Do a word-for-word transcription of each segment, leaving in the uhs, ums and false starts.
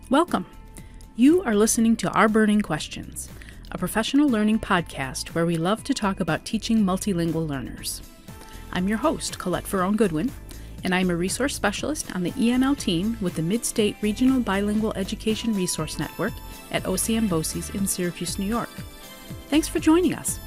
Welcome. You are listening to Our Burning Questions, a professional learning podcast where we love to talk about teaching multilingual learners. I'm your host, Colette Ferrone-Goodwin, and I'm a resource specialist on the E M L team with the Mid-State Regional Bilingual Education Resource Network at O C M BOCES in Syracuse, New York. Thanks for joining us.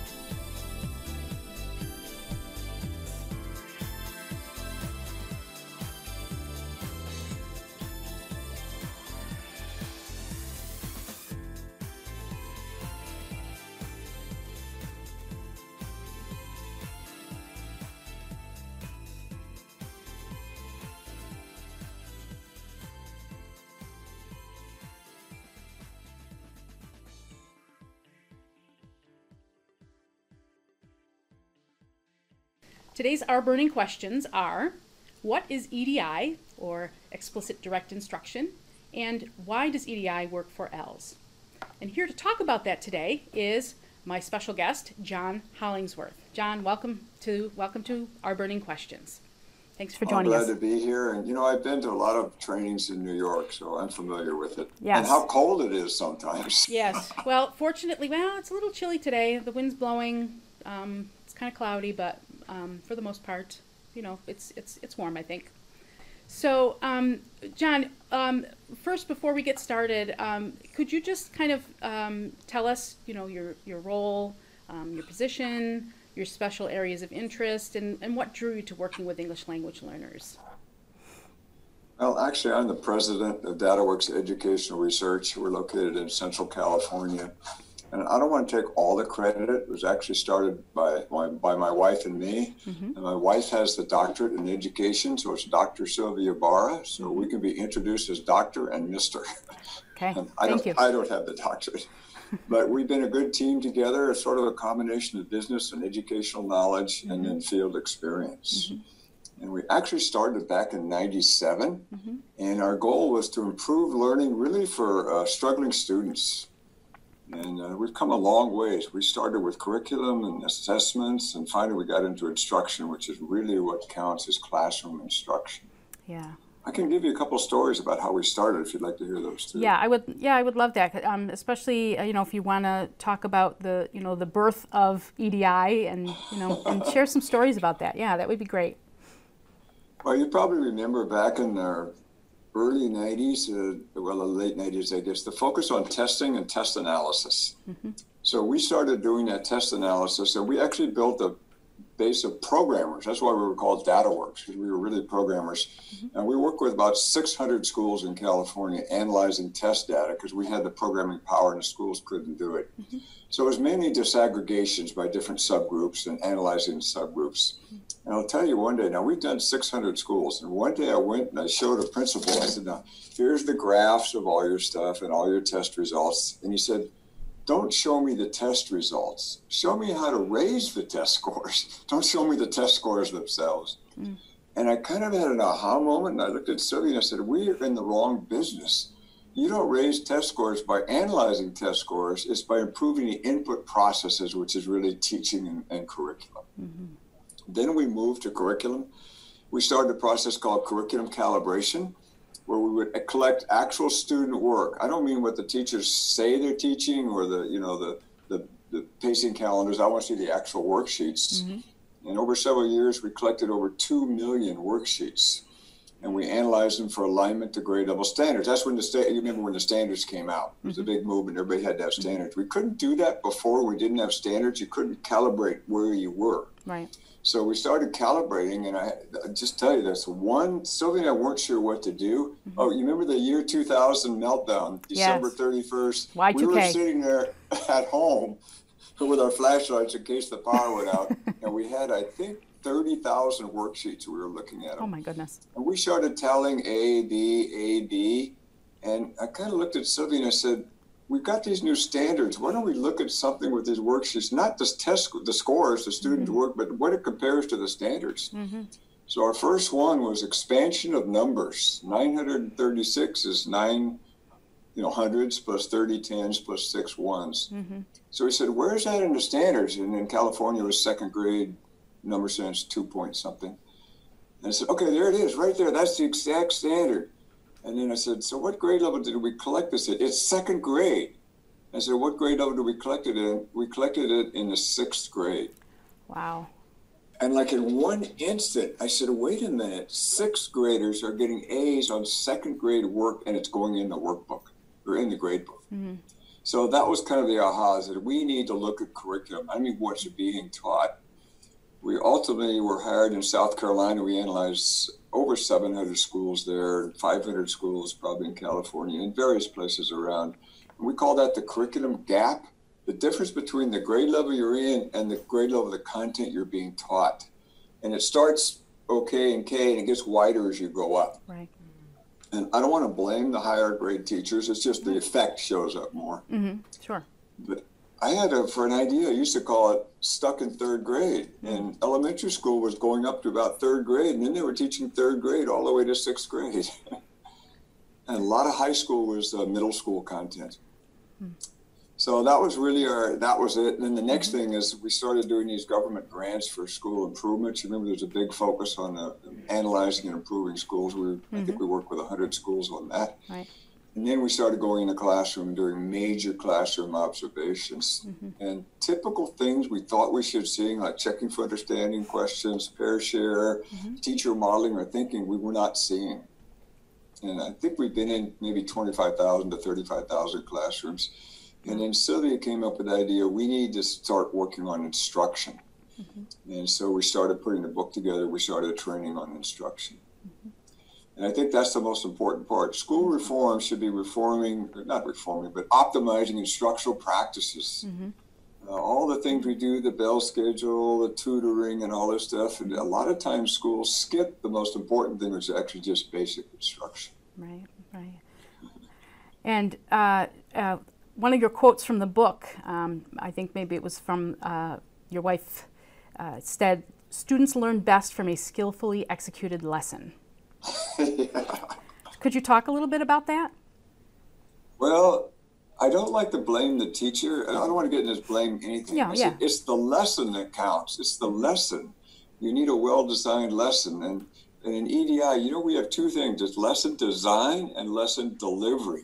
Today's Our Burning Questions are, what is E D I, or Explicit Direct Instruction, and why does E D I work for E L S? And here to talk about that today is my special guest, John Hollingsworth. John, welcome to welcome to Our Burning Questions. Thanks for joining us. I'm glad to be here. And, you know, I've been to a lot of trainings in New York, so I'm familiar with it. Yes. And how cold it is sometimes. Yes. Well, fortunately, well, it's a little chilly today. The wind's blowing. Um, it's kind of cloudy, but um, for the most part, you know, it's it's it's warm, I think. So, um, John, um, first, before we get started, um, could you just kind of um, tell us, you know, your your role, um, your position, your special areas of interest, and, and what drew you to working with English language learners? Well, actually, I'm the president of DataWorks Educational Research. We're located in Central California. And I don't want to take all the credit. It was actually started by my, by my wife and me. Mm-hmm. And my wife has the doctorate in education, so it's Doctor Sylvia Barra. So mm-hmm. we can be introduced as Doctor and Mister Okay, and I thank don't, you. I don't have the doctorate. But we've been a good team together. It's sort of a combination of business and educational knowledge mm-hmm. and then field experience. Mm-hmm. And we actually started back in ninety-seven. Mm-hmm. And our goal was to improve learning really for uh, struggling students. And uh, we've come a long ways. We started with curriculum and assessments, and finally we got into instruction, which is really what counts as classroom instruction. Yeah. I can give you a couple of stories about how we started, if you'd like to hear those too. Yeah, I would. Yeah, I would love that. Um, especially, uh, you know, if you want to talk about the, you know, the birth of E D I, and you know, and share some stories about that. Yeah, that would be great. Well, you probably remember back in the early nineties, uh, well, the late nineties, I guess, the focus on testing and test analysis. Mm-hmm. So we started doing that test analysis, and we actually built a base of programmers. That's why we were called DataWorks, because we were really programmers. Mm-hmm. And we worked with about six hundred schools in California analyzing test data, because we had the programming power and the schools couldn't do it. Mm-hmm. So it was mainly disaggregations by different subgroups and analyzing the subgroups. Mm-hmm. And I'll tell you one day, now we've done six hundred schools, and one day I went and I showed a principal, I said, now, here's the graphs of all your stuff and all your test results. And he said, don't show me the test results. Show me how to raise the test scores. Don't show me the test scores themselves. Mm. And I kind of had an aha moment, and I looked at Sylvia and I said, we are in the wrong business. You don't raise test scores by analyzing test scores. It's by improving the input processes, which is really teaching and, and curriculum. Mm-hmm. Then we moved to curriculum. We started a process called curriculum calibration, where we would collect actual student work. I don't mean what the teachers say they're teaching or the, you know, the, the, the pacing calendars. I want to see the actual worksheets. Mm-hmm. And over several years, we collected over two million worksheets, and we analyzed them for alignment to grade level standards. That's when the sta- you remember when the standards came out. It was a big movement. Everybody had to have standards. We couldn't do that before. We didn't have standards. You couldn't calibrate where you were. Right. So we started calibrating, and I, I just tell you, that's one, Sylvia and I weren't sure what to do. Mm-hmm. Oh, you remember the year two thousand meltdown, December yes. thirty-first? Y two K. We were sitting there at home with our flashlights in case the power went out, and we had, I think, thirty thousand worksheets we were looking at them. Oh, my goodness. And we started telling A, B, A, B, and I kind of looked at Sylvia and I said, we've got these new standards. Why don't we look at something with these worksheets, not just test the scores, the student mm-hmm. work, but what it compares to the standards. Mm-hmm. So our first one was expansion of numbers. nine hundred thirty-six is nine, you know, hundreds plus thirty tens plus six ones. Mm-hmm. So we said, where's that in the standards? And in California, it was second grade number sense, two point something. And I said, okay, there it is, right there. That's the exact standard. And then I said, so what grade level did we collect this at? It's second grade. I said, what grade level did we collect it in? We collected it in the sixth grade. Wow. And like in one instant, I said, wait a minute, sixth graders are getting A's on second grade work and it's going in the workbook or in the grade book. Mm-hmm. So that was kind of the ahas that we need to look at curriculum. I mean, what's being taught. We ultimately were hired in South Carolina. We analyzed over seven hundred schools there, five hundred schools probably in California, and various places around. And we call that the curriculum gap, the difference between the grade level you're in and the grade level of the content you're being taught. And it starts okay in K and it gets wider as you go up. Right. And I don't want to blame the higher grade teachers. It's just the effect shows up more. Mm-hmm. Sure. But I had a, for an idea, I used to call it stuck in third grade. And elementary school was going up to about third grade, and then they were teaching third grade all the way to sixth grade. And a lot of high school was uh, middle school content. Hmm. So that was really our, that was it. And then the next thing is we started doing these government grants for school improvements. You remember there's a big focus on uh, analyzing and improving schools. We, mm-hmm. I think we worked with one hundred schools on that. Right. And then we started going in the classroom and doing major classroom observations. Mm-hmm. And typical things we thought we should see, like checking for understanding questions, pair share, mm-hmm. teacher modeling or thinking, we were not seeing. And I think we've been in maybe twenty-five thousand to thirty-five thousand classrooms. And then Sylvia came up with the idea, we need to start working on instruction. Mm-hmm. And so we started putting the book together. We started training on instruction. Mm-hmm. And I think that's the most important part. School reform should be reforming, not reforming, but optimizing instructional practices. Mm-hmm. Uh, all the things we do, the bell schedule, the tutoring, and all this stuff. And a lot of times schools skip the most important thing, which is actually just basic instruction. Right, right. And uh, uh, one of your quotes from the book, um, I think maybe it was from uh, your wife, uh, said, "Students learn best from a skillfully executed lesson." Yeah. Could you talk a little bit about that? Well, I don't like to blame the teacher. I don't want to get in this blame anything. Yeah, I yeah. said, it's the lesson that counts. It's the lesson. You need a well-designed lesson. And, and in E D I, you know, we have two things. It's lesson design and lesson delivery.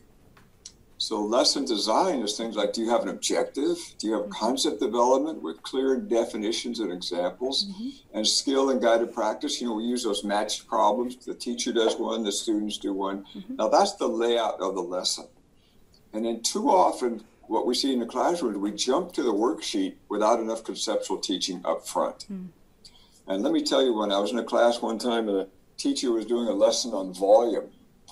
So lesson design is things like, do you have an objective? Do you have concept development with clear definitions and examples? Mm-hmm. And skill and guided practice, you know, we use those matched problems. The teacher does one, the students do one. Mm-hmm. Now that's the layout of the lesson. And then too often, what we see in the classroom is we jump to the worksheet without enough conceptual teaching up front. Mm. And let me tell you, when I was in a class one time, the teacher was doing a lesson on volume.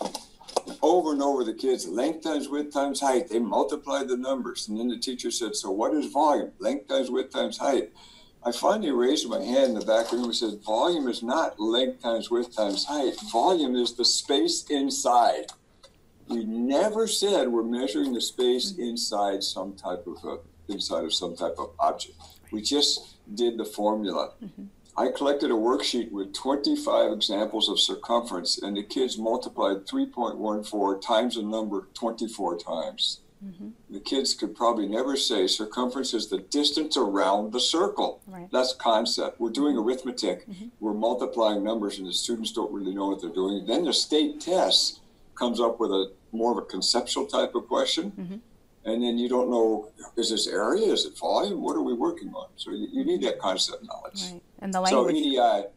And over and over, the kids, length times width times height, they multiplied the numbers. And then the teacher said, so what is volume? Length times width times height. I finally raised my hand in the back of the room and said, volume is not length times width times height. Volume is the space inside. We never said we're measuring the space inside some type of a, inside of some type of object. We just did the formula. Mm-hmm. I collected a worksheet with twenty-five examples of circumference, and the kids multiplied three point one four times the number twenty-four times. Mm-hmm. The kids could probably never say circumference is the distance around the circle. Right. That's concept. We're doing arithmetic. Mm-hmm. We're multiplying numbers, and the students don't really know what they're doing. Then the state tests comes up with a more of a conceptual type of question. Mm-hmm. And then you don't know, is this area, is it volume, what are we working on? So you, you need that concept knowledge. Right. And the language. So E D I,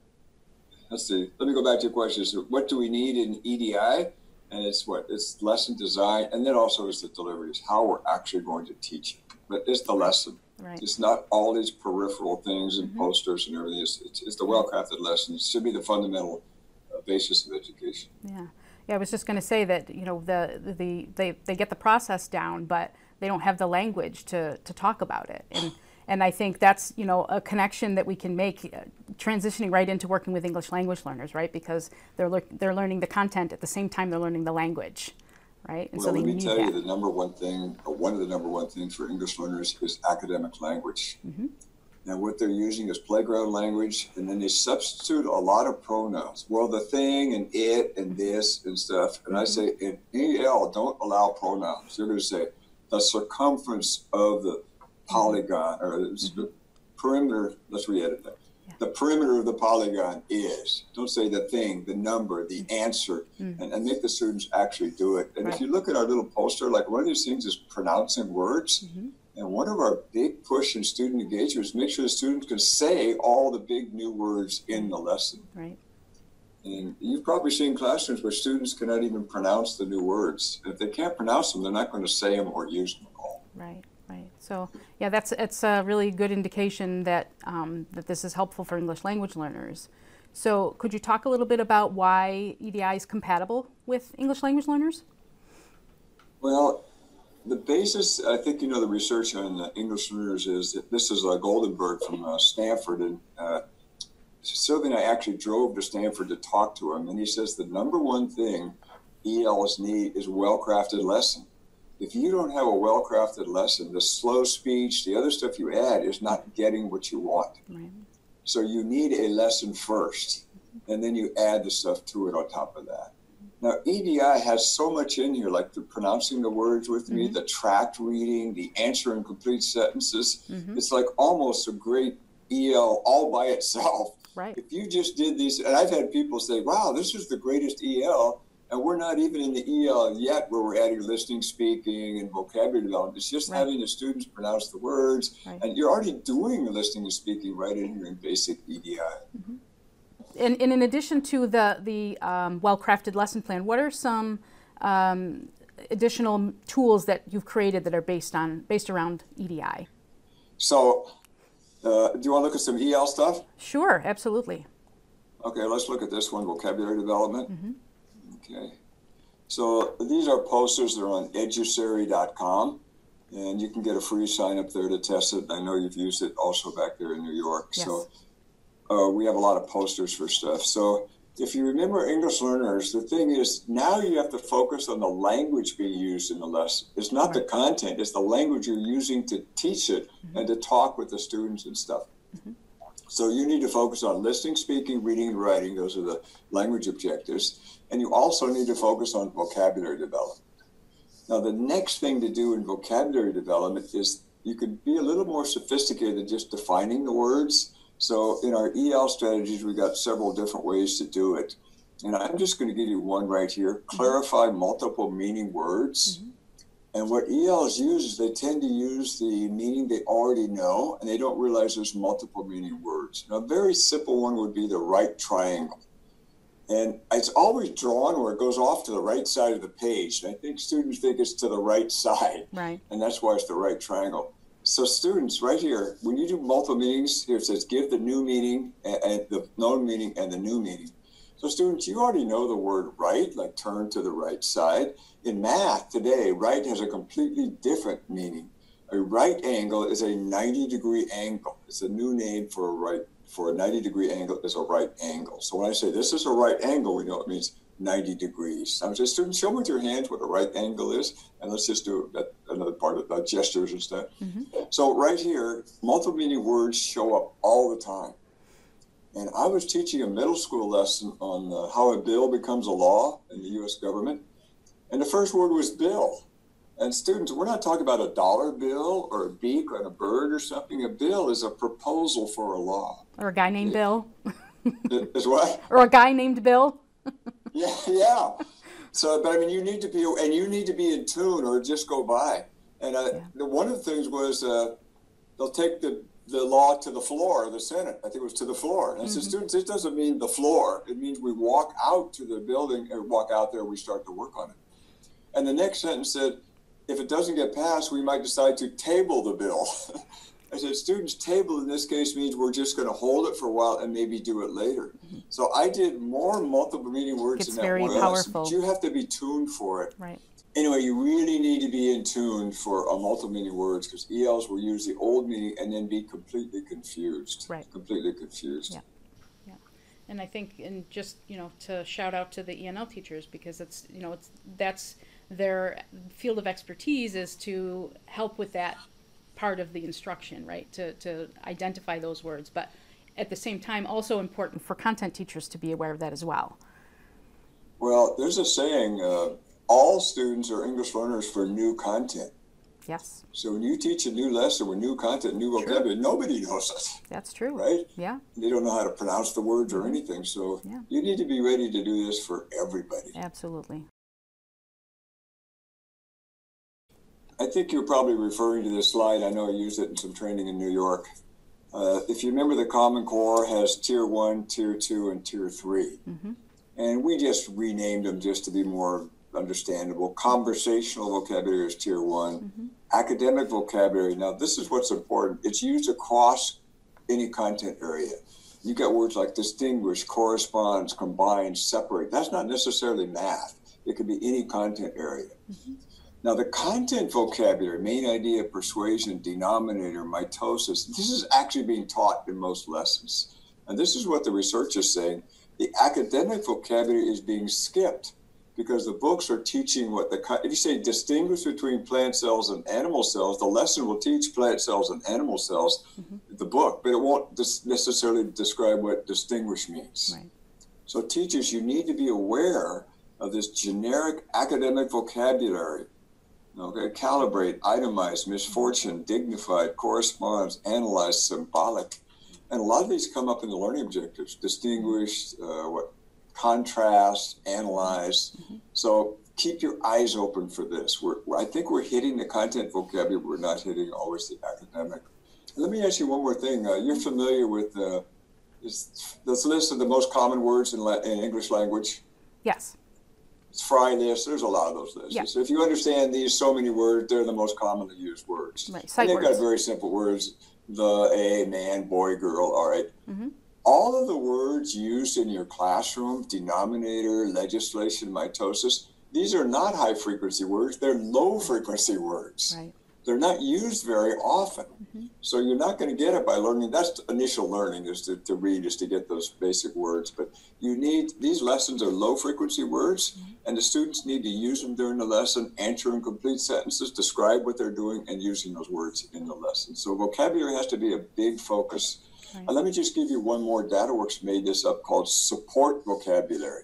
let's see, let me go back to your question. So what do we need in E D I? And it's what, it's lesson design, and then also it's the delivery, is how we're actually going to teach it. But it's the lesson. Right. It's not all these peripheral things and mm-hmm. posters and everything. It's, it's, it's the well-crafted lesson. It should be the fundamental uh, basis of education. Yeah. Yeah, I was just going to say that, you know, the the they, they get the process down, but they don't have the language to, to talk about it. And and I think that's, you know, a connection that we can make, uh, transitioning right into working with English language learners, right? Because they're le- they're learning the content at the same time they're learning the language, right? And well, so they let me need tell that. you, the number one thing, or one of the number one things for English learners is academic language. Mm-hmm. And what they're using is playground language, and then they substitute a lot of pronouns. Well, the thing and it and this and stuff. And mm-hmm. I say in E L, don't allow pronouns. You're going to say the circumference of the polygon or mm-hmm. the perimeter. Let's re-edit that. Yeah. The perimeter of the polygon is. Don't say the thing, the number, the answer, Mm. and, and make the students actually do it. And Right. if you look at our little poster, like one of these things is pronouncing words. Mm-hmm. And one of our big push in student engagement is make sure the students can say all the big new words in the lesson. Right. And you've probably seen classrooms where students cannot even pronounce the new words. If they can't pronounce them, they're not going to say them or use them at all. Right, right. So, yeah, that's it's a really good indication that um, that this is helpful for English language learners. So, could you talk a little bit about why E D I is compatible with English language learners? Well, the basis, I think you know the research on uh, English learners is that this is uh, Goldenberg from uh, Stanford, and uh, Sylvia and I actually drove to Stanford to talk to him, and he says the number one thing E Ls need is a well-crafted lesson. If you don't have a well-crafted lesson, the slow speech, the other stuff you add is not getting what you want. Right. So you need a lesson first, and then you add the stuff to it on top of that. Now, E D I has so much in here, like the pronouncing the words with me, Mm-hmm. the tract reading, the answering complete sentences. Mm-hmm. It's like almost a great E L all by itself. Right. If you just did these, and I've had people say, wow, this is the greatest E L, and we're not even in the E L yet where we're adding listening, speaking, and vocabulary development. It's just Right. having the students pronounce the words, Right. and you're already doing the listening and speaking right in here in basic E D I. And, and in addition to the, the um, well-crafted lesson plan, what are some um, additional tools that you've created that are based on based around E D I? So, uh, do you want to look at some E L stuff? Sure, absolutely. Okay, let's look at this one, vocabulary development. Mm-hmm. Okay. So these are posters that are on educary dot com, and you can get a free sign up there to test it. I know you've used it also back there in New York. Yes. So uh, we have a lot of posters for stuff. So if you remember English learners, the thing is now you have to focus on the language being used in the lesson. It's not the content, it's the language you're using to teach it and to talk with the students and stuff. So you need to focus on listening, speaking, reading, and writing. Those are the language objectives. And you also need to focus on vocabulary development. Now, the next thing to do in vocabulary development is you could be a little more sophisticated than just defining the words. So in our E L strategies, we got several different ways to do it. And I'm just going to give you one right here. Clarify multiple meaning words. Mm-hmm. And what E Ls use is they tend to use the meaning they already know, and they don't realize there's multiple meaning words. Now, a very simple one would be the right triangle. And it's always drawn where it goes off to the right side of the page. And I think students think it's to the right side. Right. And that's why it's the right triangle. So students, right here, when you do multiple meanings, here it says give the new meaning, and, and the known meaning, and the new meaning. So students, you already know the word right, like turn to the right side. In math today, right has a completely different meaning. A right angle is a ninety degree angle. It's a new name for a right, for a ninety degree angle is a right angle. So when I say this is a right angle, we know it means ninety degrees. I would say, students, show me with your hands what a right angle is, and let's just do that, another part of uh, gestures and stuff. Mm-hmm. So right here, multiple meaning words show up all the time. And I was teaching a middle school lesson on uh, how a bill becomes a law in the U S government. And the first word was bill. And students, we're not talking about a dollar bill or a beak on a bird or something. A bill is a proposal for a law. Or a guy named It- Bill. Is what? Or a guy named Bill. Yeah, yeah. So, but I mean, you need to be, and you need to be in tune or just go by. And uh, Yeah. the, one of the things was uh, they'll take the, the law to the floor of the Senate. I think it was to the floor. And I said, students, it doesn't mean the floor. It means we walk out to the building or walk out there, we start to work on it. And the next sentence said, if it doesn't get passed, we might decide to table the bill. I said, students, table in this case means we're just going to hold it for a while and maybe do it later. So I did more multiple meaning words It's in that very one lesson, powerful. but you have to be tuned for it. Right. Anyway, you really need to be in tune for uh, multiple meaning words because E Ls will use the old meaning and then be completely confused. Right. Completely confused. Yeah. Yeah. And I think, and just, you know, to shout out to the E N L teachers because it's, you know, it's, that's their field of expertise is to help with that part of the instruction, right? To, to identify those words. But at the same time, also important for content teachers to be aware of that as well. Well, there's a saying, uh, all students are English learners for new content. Yes. So when you teach a new lesson with new content, new vocabulary, true. Nobody knows it. That's true. Right? Yeah. They don't know how to pronounce the words or anything. So yeah. You need to be ready to do this for everybody. Absolutely. I think you're probably referring to this slide. I know I used it in some training in New York. Uh, if you remember, the Common Core has tier one, tier two, and tier three. Mm-hmm. And we just renamed them just to be more understandable. Conversational vocabulary is tier one. Mm-hmm. Academic vocabulary, now this is what's important. It's used across any content area. You got words like distinguish, corresponds, combine, separate. That's not necessarily math. It could be any content area. Mm-hmm. Now, the content vocabulary, main idea, persuasion, denominator, mitosis, this is actually being taught in most lessons. And this is what the research is saying. The academic vocabulary is being skipped because the books are teaching what the, if you say distinguish between plant cells and animal cells, the lesson will teach plant cells and animal cells, mm-hmm. the book, but it won't dis- necessarily describe what distinguish means. Right. So teachers, you need to be aware of this generic academic vocabulary. Okay, calibrate, itemize, misfortune, dignified, corresponds, analyze, symbolic. And a lot of these come up in the learning objectives, distinguish, uh, what, contrast, analyze. Mm-hmm. So keep your eyes open for this. We're, I think we're hitting the content vocabulary, we're not hitting always the academic. Let me ask you one more thing. Uh, you're familiar with uh, this, this list of the most common words in, la- in English language? Yes. It's Fry list. There's a lot of those lists. Yeah. So if you understand these so many words, they're the most commonly used words. Right. And they've words. got very simple words. The, a, man, boy, girl. All right. Mm-hmm. All of the words used in your classroom, denominator, legislation, mitosis, these are not high frequency words. They're low frequency words. Right. They're not used very often. Mm-hmm. So you're not going to get it by learning. That's initial learning, is to, to read, is to get those basic words. But you need, these lessons are low frequency words, mm-hmm. and the students need to use them during the lesson, answering complete sentences, describe what they're doing, and using those words in the lesson. So vocabulary has to be a big focus. Right. And let me just give you one more. DataWorks made this up called support vocabulary.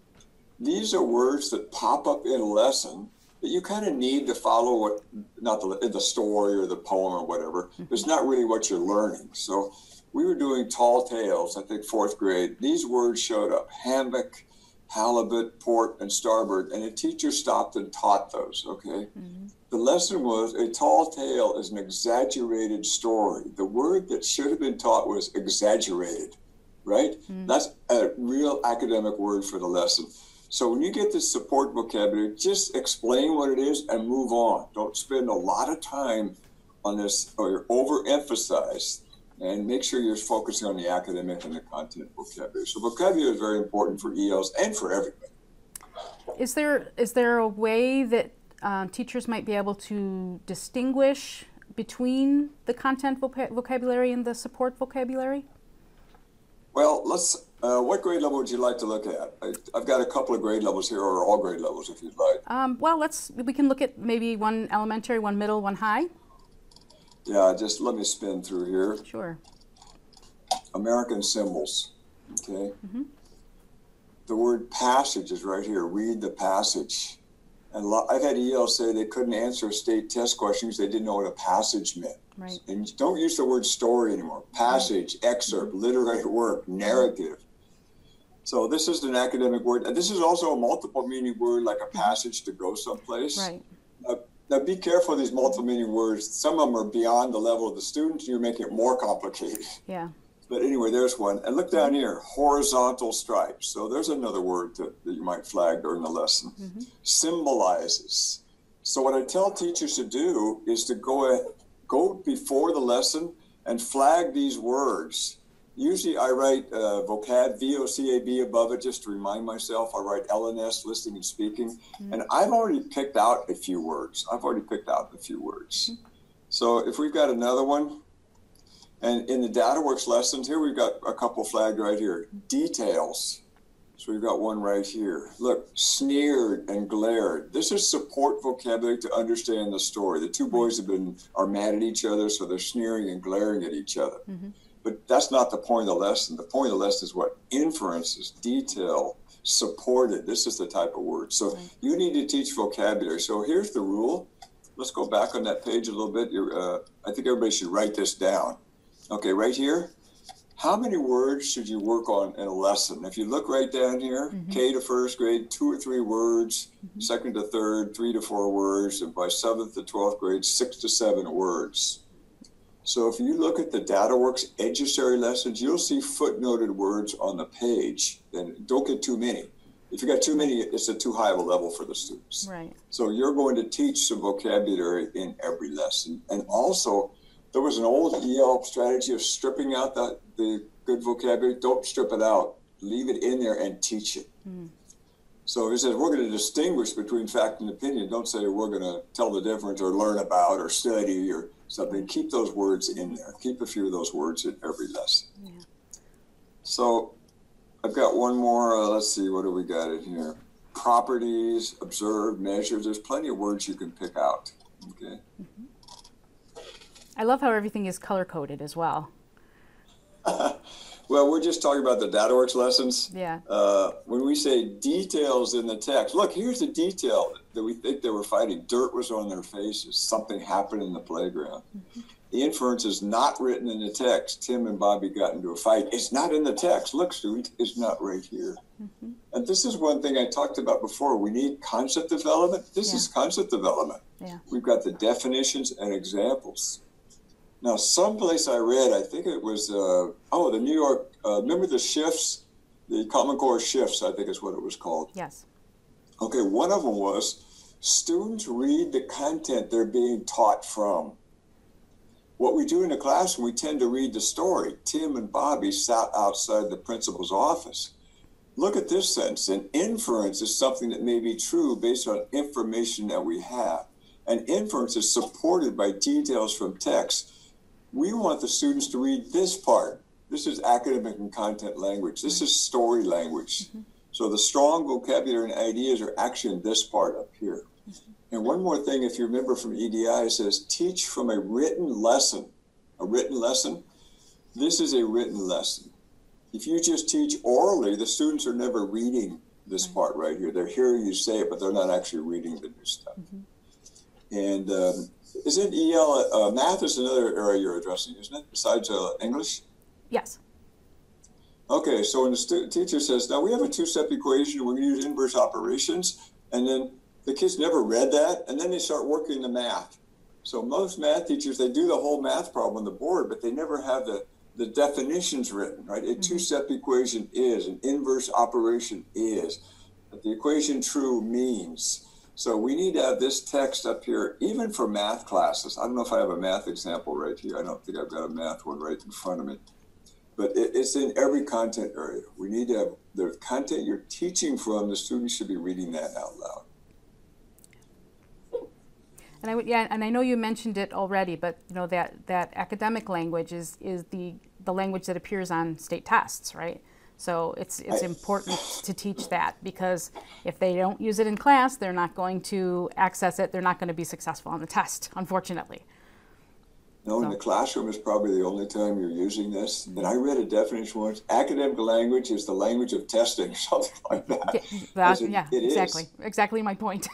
These are words that pop up in a lesson that you kind of need to follow what, not the, the story or the poem or whatever. Mm-hmm. It's not really what you're learning. So we were doing tall tales, I think fourth grade. These words showed up: hammock, halibut, port, and starboard. And a teacher stopped and taught those, okay? Mm-hmm. The lesson was a tall tale is an exaggerated story. The word that should have been taught was exaggerated, right? Mm-hmm. That's a real academic word for the lesson. So when you get this support vocabulary, just explain what it is and move on. Don't spend a lot of time on this or overemphasize, and make sure you're focusing on the academic and the content vocabulary. So vocabulary is very important for E Ls and for everybody. Is there is there a way that uh, teachers might be able to distinguish between the content voc- vocabulary and the support vocabulary? Well, let's. Uh, what grade level would you like to look at? I, I've got a couple of grade levels here, or all grade levels, if you'd like. Um, well, let's. We can look at maybe one elementary, one middle, one high. Yeah, just let me spin through here. Sure. American symbols. Okay. Mm-hmm. The word passage is right here. Read the passage. And lo- I've had E Ls say they couldn't answer a state test question because they didn't know what a passage meant. Right. And don't use the word story anymore. Passage, right. Excerpt, mm-hmm. literary work, narrative. So this is an academic word. And this is also a multiple meaning word, like a passage to go someplace. Right. Uh, now be careful of these multiple meaning words. Some of them are beyond the level of the students. You're making it more complicated. Yeah. But anyway, there's one. And look down here, horizontal stripes. So there's another word to, that you might flag during the lesson. Mm-hmm. Symbolizes. So what I tell teachers to do is to go, a, go before the lesson and flag these words. Usually I write uh, vocab, V O C A B above it just to remind myself. I write L N S, listening and speaking. Mm-hmm. And I've already picked out a few words. I've already picked out a few words. Mm-hmm. So if we've got another one, and in the DataWorks lessons here, we've got a couple flagged right here. Details. So we've got one right here. Look, sneered and glared. This is support vocabulary to understand the story. The two boys have been are mad at each other, so they're sneering and glaring at each other. Mm-hmm. But that's not the point of the lesson. The point of the lesson is what? Inferences, detail, supported. This is the type of word. So right. You need to teach vocabulary. So here's the rule. let's go back on that page a little bit. You're, uh, I think everybody should write this down. Okay, right here. How many words should you work on in a lesson? If you look right down here, mm-hmm. K to first grade, two or three words, mm-hmm. second to third, three to four words, and by seventh to twelfth grade, six to seven words. So if you look at the DataWorks Edustory lessons, you'll see footnoted words on the page. And don't get too many. If you got too many, it's a too high of a level for the students. Right. So you're going to teach some vocabulary in every lesson. And also, there was an old E L strategy of stripping out the, the good vocabulary. Don't strip it out. Leave it in there and teach it. Mm. So it says we're going to distinguish between fact and opinion. Don't say we're going to tell the difference or learn about or study or something. Keep those words in there. Keep a few of those words in every lesson. Yeah. So I've got one more. Uh, let's see. What do we got in here? Properties, observe, measures. There's plenty of words you can pick out. Okay. Mm-hmm. I love how everything is color-coded as well. Well, we're just talking about the DataWorks lessons. Yeah. Uh, when we say details in the text, look, here's a detail that we think they were fighting. Dirt was on their faces. Something happened in the playground. Mm-hmm. The inference is not written in the text. Tim and Bobby got into a fight. It's not in the text. Look, student, it's not right here. Mm-hmm. And this is one thing I talked about before. We need concept development. This yeah. is concept development. Yeah. We've got the definitions and examples. Now, someplace I read, I think it was, uh, oh, the New York, uh, remember the shifts? The Common Core shifts, I think is what it was called. Yes. Okay, one of them was students read the content they're being taught from. What we do in the classroom, we tend to read the story. Tim and Bobby sat outside the principal's office. Look at this sentence. An inference is something that may be true based on information that we have. An inference is supported by details from text. We want the students to read this part. This is academic and content language. This is story language. Mm-hmm. So the strong vocabulary and ideas are actually in this part up here. Mm-hmm. And one more thing, if you remember from E D I, it says teach from a written lesson. A written lesson. This is a written lesson. If you just teach orally, the students are never reading this right. part right here. They're hearing you say it, but they're not actually reading the new stuff. Mm-hmm. And um, isn't E L, uh, math is another area you're addressing, isn't it, besides uh, English? Yes. Okay, so when the stu- teacher says, now we have a two-step equation, we're going to use inverse operations, and then the kids never read that, and then they start working the math. So most math teachers, they do the whole math problem on the board, but they never have the, the definitions written, right? A mm-hmm. two-step equation is, an inverse operation is, but the equation true means. So we need to have this text up here, even for math classes. I don't know if I have a math example right here. I don't think I've got a math one right in front of me. But it, it's in every content area. We need to have the content you're teaching from, the students should be reading that out loud. And I would, yeah, and I know you mentioned it already, but you know that, that academic language is, is the, the language that appears on state tests, right? So it's it's I, important to teach that, because if they don't use it in class, they're not going to access it. They're not going to be successful on the test, unfortunately. No, so. In the classroom is probably the only time you're using this. Mm-hmm. And I read a definition once. Academic language is the language of testing, something like that. Yeah, that, it, yeah it exactly. Is. Exactly my point.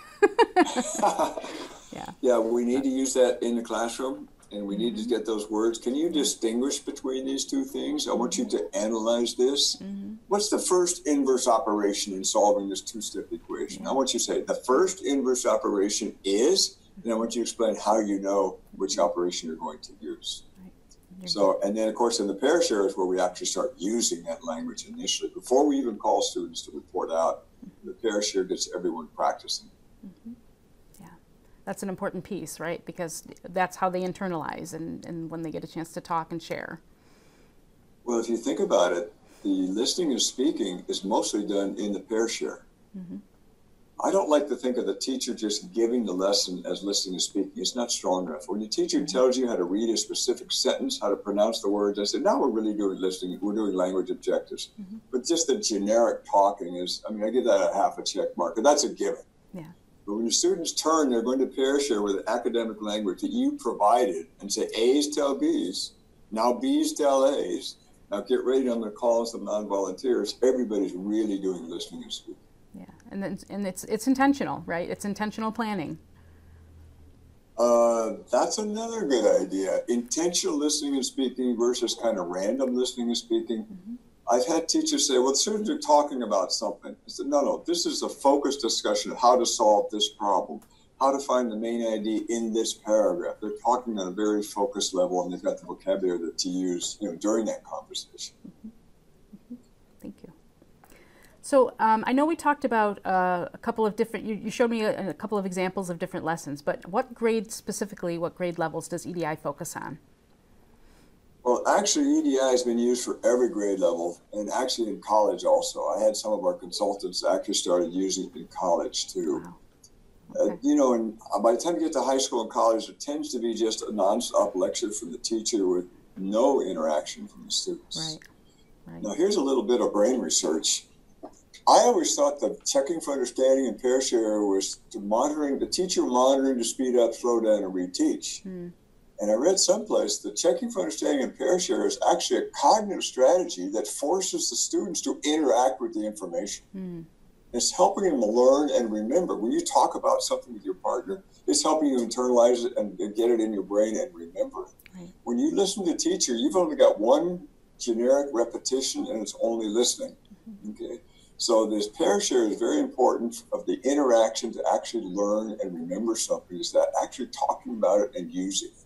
yeah. Yeah, we need to use that in the classroom. And we need to get those words. Can you distinguish between these two things? I want you to analyze this. Mm-hmm. What's the first inverse operation in solving this two-step equation? I want you to say the first inverse operation is, and I want you to explain how you know which operation you're going to use. Right. So, and then of course in the pair share is where we actually start using that language initially. Before we even call students to report out, mm-hmm. the pair share gets everyone practicing. Mm-hmm. That's an important piece, right? Because that's how they internalize and, and when they get a chance to talk and share. Well, if you think about it, the listening and speaking is mostly done in the pair share. Mm-hmm. I don't like to think of the teacher just giving the lesson as listening and speaking. It's not strong enough. When the teacher mm-hmm. tells you how to read a specific sentence, how to pronounce the words, I said, now we're really doing listening. We're doing language objectives. Mm-hmm. But just the generic talking is, I mean, I give that a half a check mark, and that's a given. Yeah. But when your students turn, they're going to pair share with academic language that you provided and say A's tell B's, now B's tell A's. Now get ready on the calls of non-volunteers. Everybody's really doing listening and speaking. Yeah, and then, and it's it's intentional, right? It's intentional planning. Uh, that's another good idea. Intentional listening and speaking versus kind of random listening and speaking. Mm-hmm. I've had teachers say, well, students are talking about something. I said, no, no, this is a focused discussion of how to solve this problem, how to find the main idea in this paragraph. They're talking on a very focused level, and they've got the vocabulary that to use, you know, during that conversation. Mm-hmm. Mm-hmm. Thank you. So um, I know we talked about uh, a couple of different, you, you showed me a, a couple of examples of different lessons, but what grade specifically, what grade levels does E D I focus on? Well, actually, E D I has been used for every grade level, and actually in college also. I had some of our consultants actually started using it in college too. Wow. Okay. Uh, you know, and by the time you get to high school and college, it tends to be just a nonstop lecture from the teacher with no interaction from the students. Right. Right. Now, here's a little bit of brain research. I always thought that checking for understanding and pair share was to monitoring the teacher monitoring to speed up, slow down, and reteach. Hmm. And I read someplace that checking for understanding and pair share is actually a cognitive strategy that forces the students to interact with the information. Mm. It's helping them learn and remember. When you talk about something with your partner, it's helping you internalize it and get it in your brain and remember it. Right. When you listen to a teacher, you've only got one generic repetition and it's only listening. Mm-hmm. Okay. So this pair share is very important of the interaction to actually learn and remember something, is that actually talking about it and using it.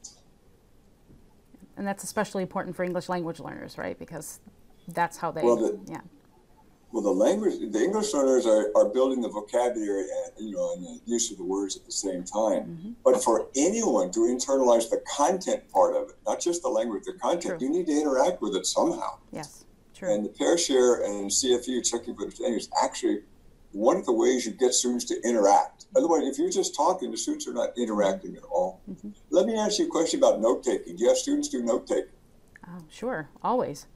And that's especially important for English language learners, right? Because that's how they, well, the, yeah. Well, the language, the English learners are, are building the vocabulary and, you know, and the use of the words at the same time. Mm-hmm. But for anyone to internalize the content part of it, not just the language, the content, true. You need to interact with it somehow. Yes, true. And the pair share and C F U, checking for understanding, is actually one of the ways you get students to interact. Otherwise, if you're just talking, the students are not interacting at all. Mm-hmm. Let me ask you a question about note-taking. Do you have students do note-taking? Oh, sure, always.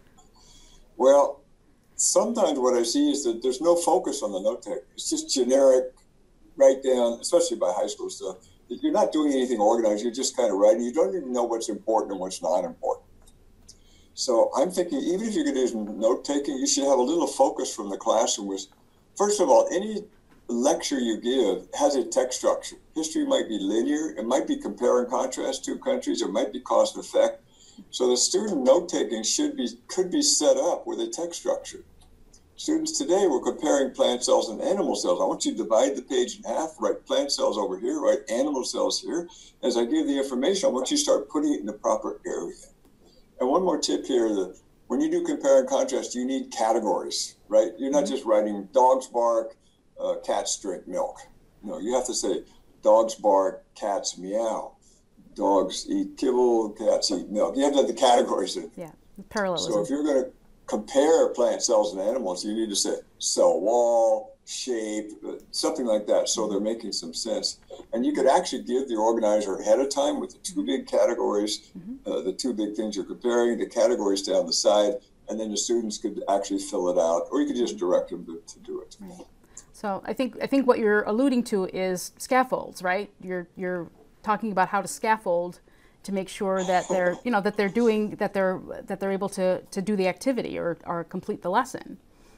Well, sometimes what I see is that there's no focus on the note-taking. It's just generic, write down, especially by high school stuff. You're not doing anything organized. You're just kind of writing. You don't even know what's important and what's not important. So I'm thinking, even if you're going to do note-taking, you should have a little focus from the classroom. With, first of all, any lecture you give has a text structure. History might be linear. It might be compare and contrast two countries. It might be cause and effect. So the student note-taking should be could be set up with a text structure. Students today, we're comparing plant cells and animal cells. I want you to divide the page in half, write plant cells over here, write animal cells here. As I give the information, I want you to start putting it in the proper area. And one more tip here, that when you do compare and contrast, you need categories, right? You're not just writing dogs bark, uh, cats drink milk. No, you have to say dogs bark, cats meow. Dogs eat kibble, cats eat milk. You have to have the categories in. Yeah, parallelism. So if you're going to compare plant cells and animals, you need to say cell wall, shape, something like that, so they're making some sense. And you could actually give the organizer ahead of time with the two big categories, mm-hmm. uh, the two big things you're comparing, the categories down the side, and then the students could actually fill it out, or you could just direct them to, to do it. Right. So I think I think what you're alluding to is scaffolds, right? You're you're talking about how to scaffold to make sure that they're, you know, that they're doing, that they're, that they're able to, to do the activity or, or complete the lesson.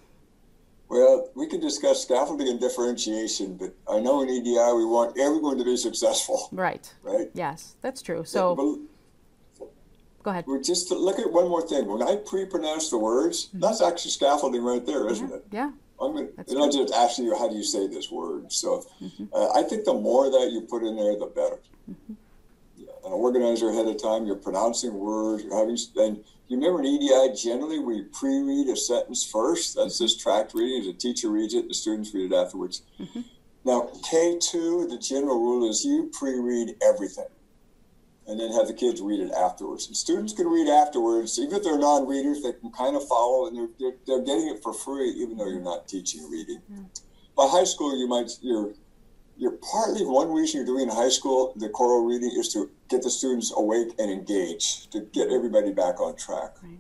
Well, we can discuss scaffolding and differentiation, but I know in E D I we want everyone to be successful. Right. Right. Yes, that's true. So, yeah, go ahead. We're just to look at one more thing. When I pre-pronounce the words, mm-hmm. that's actually scaffolding right there, isn't yeah. it? Yeah. I'm gonna, and I'm just asking you, how do you say this word? So mm-hmm. uh, I think the more that you put in there, the better. Mm-hmm. Yeah, an organizer ahead of time, you're pronouncing words, you're having, and you remember in E D I, generally we pre-read a sentence first. That's mm-hmm. this tract reading. The teacher reads it, the students read it afterwards. Mm-hmm. Now, K two, the general rule is you pre-read everything and then have the kids read it afterwards. And students can read afterwards, even if they're non-readers, they can kind of follow, and they're, they're, they're getting it for free, even though you're not teaching reading. Yeah. By high school, you might, you're, you're partly, one reason you're doing in high school, the choral reading, is to get the students awake and engaged, to get everybody back on track. Right.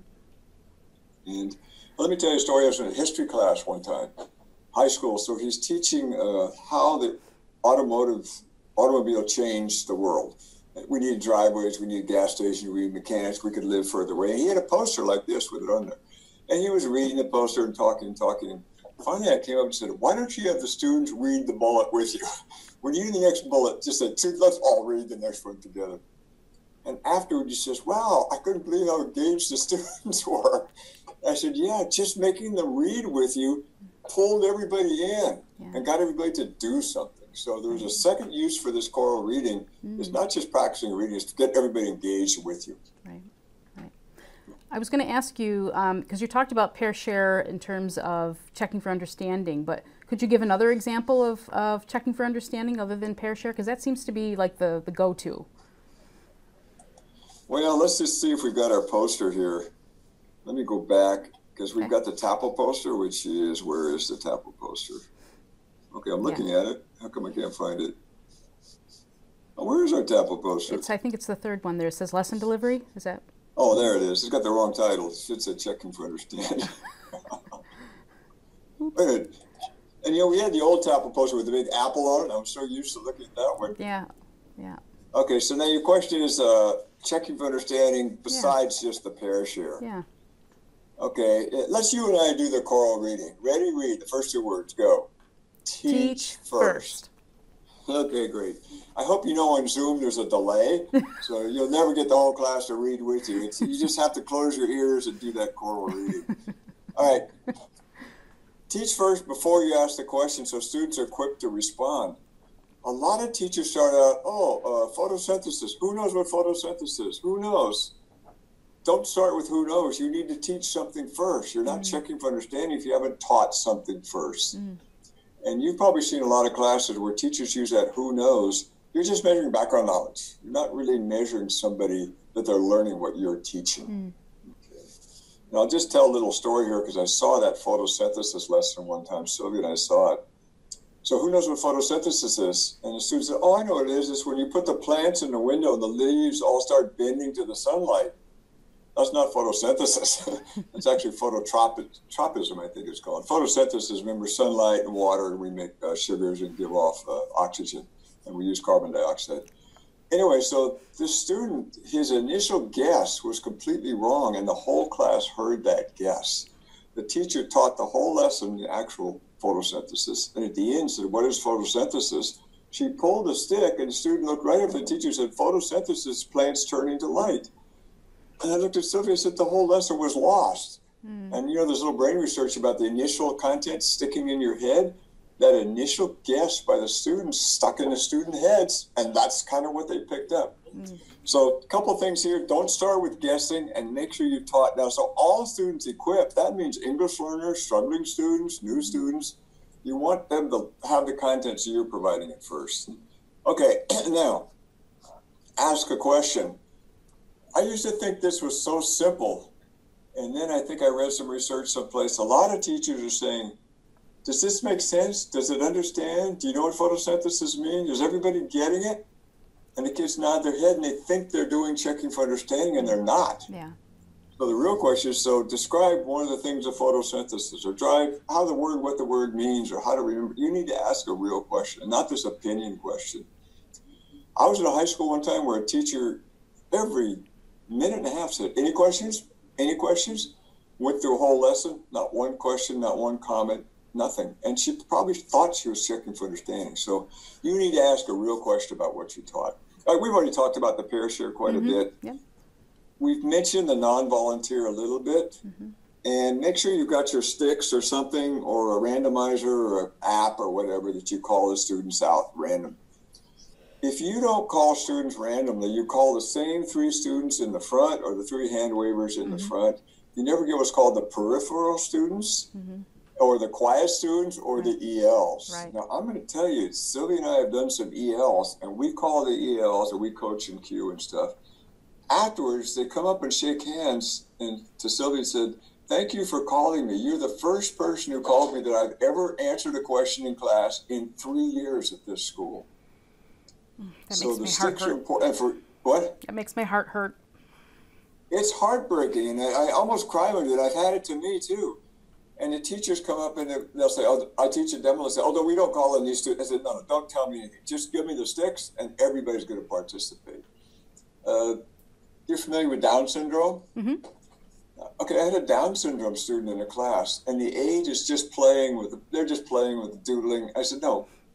And let me tell you a story. I was in a history class one time, high school. So he's teaching uh, how the automotive automobile changed the world. We needed driveways, we needed gas stations, we needed mechanics, we could live further away. And he had a poster like this with it on there. And he was reading the poster and talking and talking. And finally I came up and said, why don't you have the students read the bullet with you? when you do the next bullet, just say, let's all read the next one together. And afterward, he says, wow, I couldn't believe how engaged the students were. I said, yeah, just making them read with you pulled everybody in yeah. and got everybody to do something. So there was a second use for this choral reading. Mm. It's not just practicing reading, it's to get everybody engaged with you. Right, right. I was going to ask you, because um, you talked about pair share in terms of checking for understanding, but could you give another example of, of checking for understanding other than pair share? Because that seems to be like the, the go-to. Well, let's just see if we've got our poster here. Let me go back, because we've okay. got the T A P L poster, which is, where is the T A P L poster? Okay, I'm looking yeah. at it. How come I can't find it? Oh, where is our T A P L poster? It's, I think it's the third one there. It says lesson delivery. Is that? Oh, there it is. It's got the wrong title. It should say checking for understanding. Wait a minute. And, you know, we had the old T A P L poster with the big apple on it. I'm so used to looking at that one. Yeah, yeah. Okay, so now your question is uh, checking for understanding besides yeah. just the pair share. Yeah. Okay, let's you and I do the choral reading. Ready? Read. The first two words. Go. Teach, Teach first. first. Okay, great. I hope you know on Zoom there's a delay, so you'll never get the whole class to read with you. It's, you just have to close your ears and do that choral reading. All right. Teach first before you ask the question so students are quick to respond. A lot of teachers start out, oh, uh, photosynthesis. Who knows what photosynthesis is? Who knows? Don't start with who knows. You need to teach something first. You're not mm. checking for understanding if you haven't taught something first. Mm. And you've probably seen a lot of classes where teachers use that who knows. You're just measuring background knowledge. You're not really measuring somebody that they're learning what you're teaching. Mm. Okay. And I'll just tell a little story here because I saw that photosynthesis lesson one time. Sylvia and I saw it. So who knows what photosynthesis is? And the student said, oh, I know what it is. It's when you put the plants in the window and the leaves all start bending to the sunlight. That's not photosynthesis. It's actually phototropism, I think it's called. Photosynthesis, remember, sunlight and water, and we make uh, sugars and give off uh, oxygen, and we use carbon dioxide. Anyway, so this student, his initial guess was completely wrong, and the whole class heard that guess. The teacher taught the whole lesson the actual photosynthesis, and at the end said, what is photosynthesis? She pulled a stick, and the student looked right at the teacher and said, photosynthesis, plants turning to light. And I looked at Sylvia and said the whole lesson was lost. Mm. And you know, there's a little brain research about the initial content sticking in your head. That initial guess by the students stuck in the student heads, and that's kind of what they picked up. Mm. So a couple things here. Don't start with guessing, and make sure you taught now. So all students equipped, that means English learners, struggling students, new students. You want them to have the content, so you're providing it first. Okay, now, ask a question. I used to think this was so simple, and then I think I read some research someplace. A lot of teachers are saying, does this make sense? Does it understand? Do you know what photosynthesis means? Is everybody getting it? And the kids nod their head, and they think they're doing checking for understanding, and they're not. Yeah. So the real question is, so describe one of the things of photosynthesis, or drive how the word, what the word means, or how to remember. You need to ask a real question, not this opinion question. I was in a high school one time where a teacher, every minute and a half said, any questions? Any questions? Went through a whole lesson, not one question, not one comment, nothing. And she probably thought she was checking for understanding. So you need to ask a real question about what you taught. Uh, we've already talked about the pair share quite mm-hmm. a bit. Yeah. We've mentioned the non-volunteer a little bit. Mm-hmm. And make sure you've got your sticks or something, or a randomizer or an app or whatever that you call the students out random. If you don't call students randomly, you call the same three students in the front or the three hand wavers in mm-hmm. the front. You never get what's called the peripheral students mm-hmm. or the quiet students or right. the E Ls. Right. Now, I'm going to tell you, Sylvia and I have done some E Ls, and we call the E Ls, and we coach and cue and stuff. Afterwards, they come up and shake hands and to Sylvia and said, thank you for calling me. You're the first person who called me that I've ever answered a question in class in three years at this school. That so makes the my heart sticks are hurt. important. For what? That makes my heart hurt. It's heartbreaking, and I, I almost cry with it. I've had it to me too. And the teachers come up and they'll say, "Oh, I teach a demo." They say, "Although we don't call in these students," I said, "No, no, don't tell me anything. Just give me the sticks, and everybody's going to participate." Uh, you're familiar with Down syndrome? Mm-hmm. Okay, I had a Down syndrome student in a class, and the age is just playing with. They're just playing with doodling. I said, "No.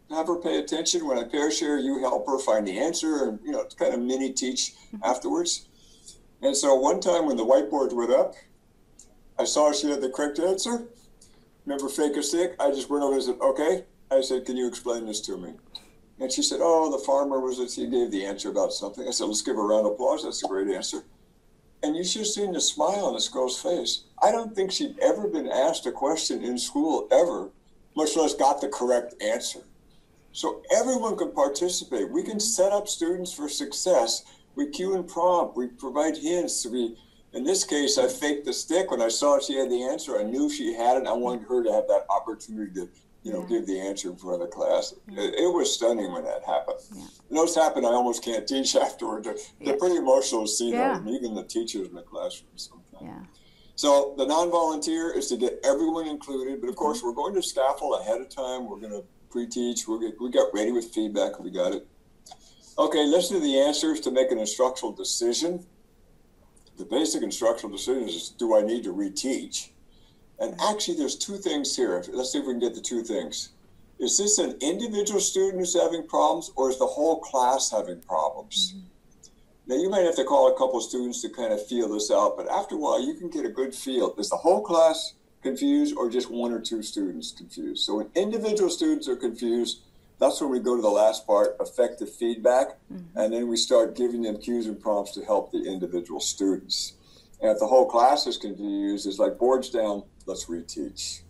have her pay attention. When I pair share, you help her find the answer, and you know, it's kind of mini teach afterwards. And so one time when the whiteboard went up, I saw she had the correct answer. Remember fake or stick? I just went over and said, okay. I said, can you explain this to me? And she said, oh, the farmer was it. He gave the answer about something. I said, let's give her a round of applause. That's a great answer. And you should have seen the smile on this girl's face. I don't think she'd ever been asked a question in school ever, much less got the correct answer. So everyone can participate. We can set up students for success. We cue and prompt. We provide hints. We, in this case, I faked the stick. When I saw she had the answer, I knew she had it. I wanted her to have that opportunity to, you know, yeah. give the answer in front of the class. Yeah. It, it was stunning when that happened. Yeah. And those happen, I almost can't teach afterward. They're, yes. they're pretty emotional to see yeah. that, and even the teachers in the classroom sometimes. Yeah. So the non-volunteer is to get everyone included, but of course, we're going to scaffold ahead of time. We're going to pre-teach. We'll get, we got ready with feedback. We got it. Okay, listen to the answers to make an instructional decision. The basic instructional decision is, do I need to reteach? And actually, there's two things here. Let's see if we can get the two things. Is this an individual student who's having problems, or is the whole class having problems? Mm-hmm. Now, you might have to call a couple of students to kind of feel this out, but after a while, you can get a good feel. Is the whole class confused, or just one or two students confused? So when individual students are confused, that's when we go to the last part, effective feedback, mm-hmm. and then we start giving them cues and prompts to help the individual students. And if the whole class is confused, it's like boards down, let's reteach.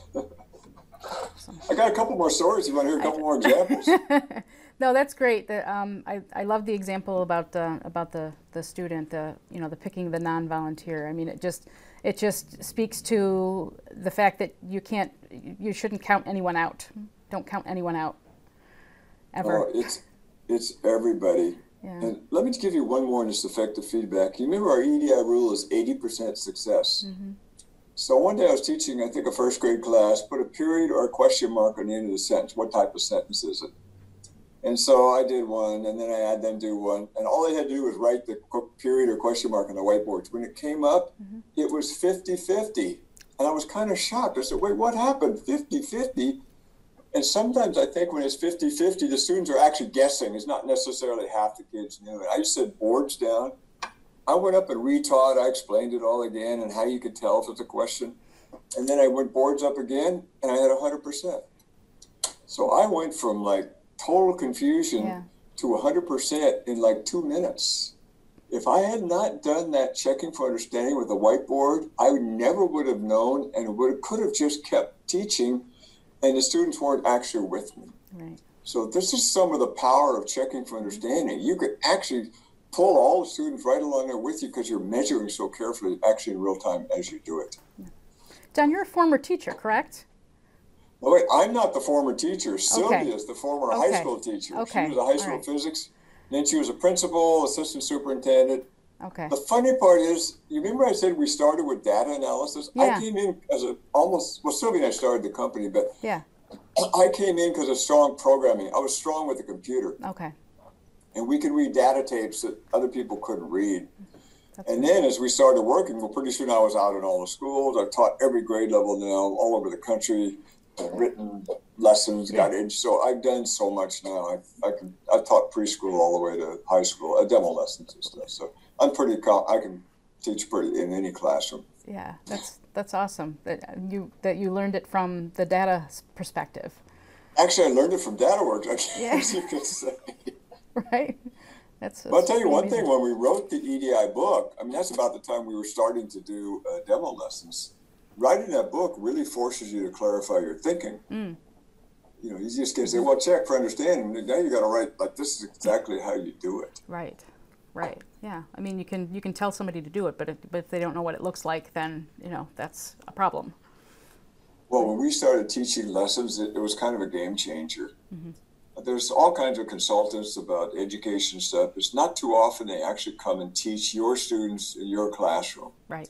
I got a couple more stories. You want to hear a couple more examples? No, that's great. The, um, I, I love the example about uh, about the, the student, the you know the picking the non-volunteer. I mean, it just it just speaks to the fact that you can't you shouldn't count anyone out. Don't count anyone out. Ever. Oh, it's it's everybody. Yeah. And let me give you one more in this effective feedback. You remember our E D I rule is eighty percent success. Mm-hmm. So one day I was teaching, I think, a first grade class, put a period or a question mark on the end of the sentence. What type of sentence is it? And so I did one, and then I had them do one. And all they had to do was write the period or question mark on the whiteboard. When it came up, mm-hmm. it was fifty-fifty. And I was kind of shocked. I said, wait, what happened? fifty-fifty? And sometimes I think when it's fifty-fifty, the students are actually guessing. It's not necessarily half the kids knew it. I just said boards down. I went up and retaught. I explained it all again and how you could tell if it's a question. And then I went boards up again, and I had one hundred percent. So I went from like total confusion yeah. to one hundred percent in like two minutes. If I had not done that checking for understanding with a whiteboard, I never would have known, and would could have just kept teaching, and the students weren't actually with me. Right. So this is some of the power of checking for understanding. You could actually pull all the students right along there with you because you're measuring so carefully, actually in real time as you do it. Yeah. John, you're a former teacher, correct? Oh, wait, I'm not the former teacher. Okay. Sylvia is the former okay. high school teacher. Okay. She was a high school right. physics. Then she was a principal, assistant superintendent. Okay. The funny part is, you remember I said we started with data analysis? Yeah. I came in as a almost, well, Sylvia and I started the company, but yeah. I came in because of strong programming. I was strong with the computer. Okay. And we could read data tapes that other people couldn't read. That's and good. then as we started working, well, pretty soon I was out in all the schools. I taught every grade level now, all over the country, written lessons, yeah. got in. So I've done so much now. I, I can, I've taught preschool all the way to high school, uh, demo lessons and stuff. So I'm pretty, I can teach pretty in any classroom. Yeah, that's that's awesome that you that you learned it from the data perspective. Actually, I learned it from DataWorks, I guess you could say. Right. That's, that's but I'll tell you one amazing. thing, when we wrote the E D I book, I mean, that's about the time we were starting to do uh, demo lessons. Writing that book really forces you to clarify your thinking. Mm. You know, you just can't say, well, check for understanding. Now you got to write, like, this is exactly how you do it. Right. Right. Yeah. I mean, you can you can tell somebody to do it, but if, but if they don't know what it looks like, then, you know, that's a problem. Well, when we started teaching lessons, it, it was kind of a game changer. Mm-hmm. There's all kinds of consultants about education stuff. It's not too often they actually come and teach your students in your classroom. Right.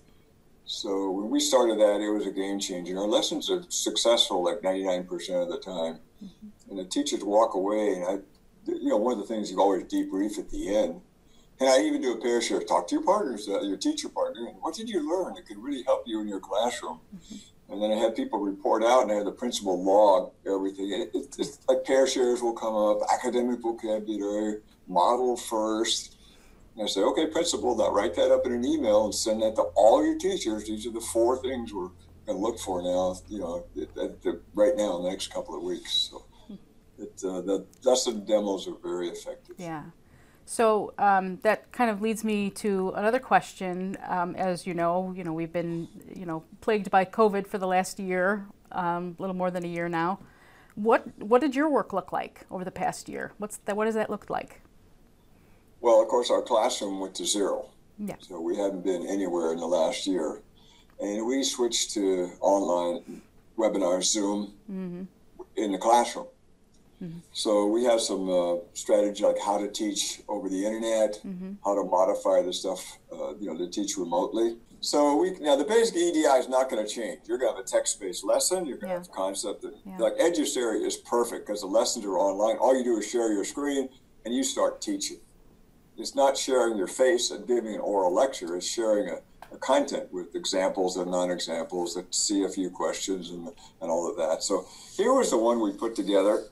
So when we started that, it was a game changer. Our lessons are successful like ninety-nine percent of the time. Mm-hmm. And the teachers walk away, and I, you know, one of the things you always debrief at the end. And I even do a pair share, talk to your partners, uh, your teacher partner, and what did you learn that could really help you in your classroom? Mm-hmm. And then I had people report out, and I had the principal log everything. It, it, it's like pair shares will come up, academic vocabulary, model first. And I say, okay, principal, now write that up in an email and send that to all your teachers. These are the four things we're going to look for now, you know, at, at the, right now in the next couple of weeks. So it, uh, the lesson demos are very effective. Yeah. So um, that kind of leads me to another question. Um, as you know, you know we've been you know plagued by COVID for the last year, um, a little more than a year now. What what did your work look like over the past year? What's that? What does that look like? Well, of course, our classroom went to zero. Yeah. So we haven't been anywhere in the last year, and we switched to online webinars, Zoom, mm-hmm. in the classroom. Mm-hmm. So we have some uh, strategy like how to teach over the internet, mm-hmm. how to modify the stuff, uh, you know, to teach remotely. So we now the basic E D I is not going to change. You're going to have a text-based lesson. You're going to yeah. have a concept that yeah. like EduSeries is perfect because the lessons are online. All you do is share your screen and you start teaching. It's not sharing your face and giving an oral lecture. It's sharing a, a content with examples and non-examples that see a few questions and and all of that. So here was the one we put together.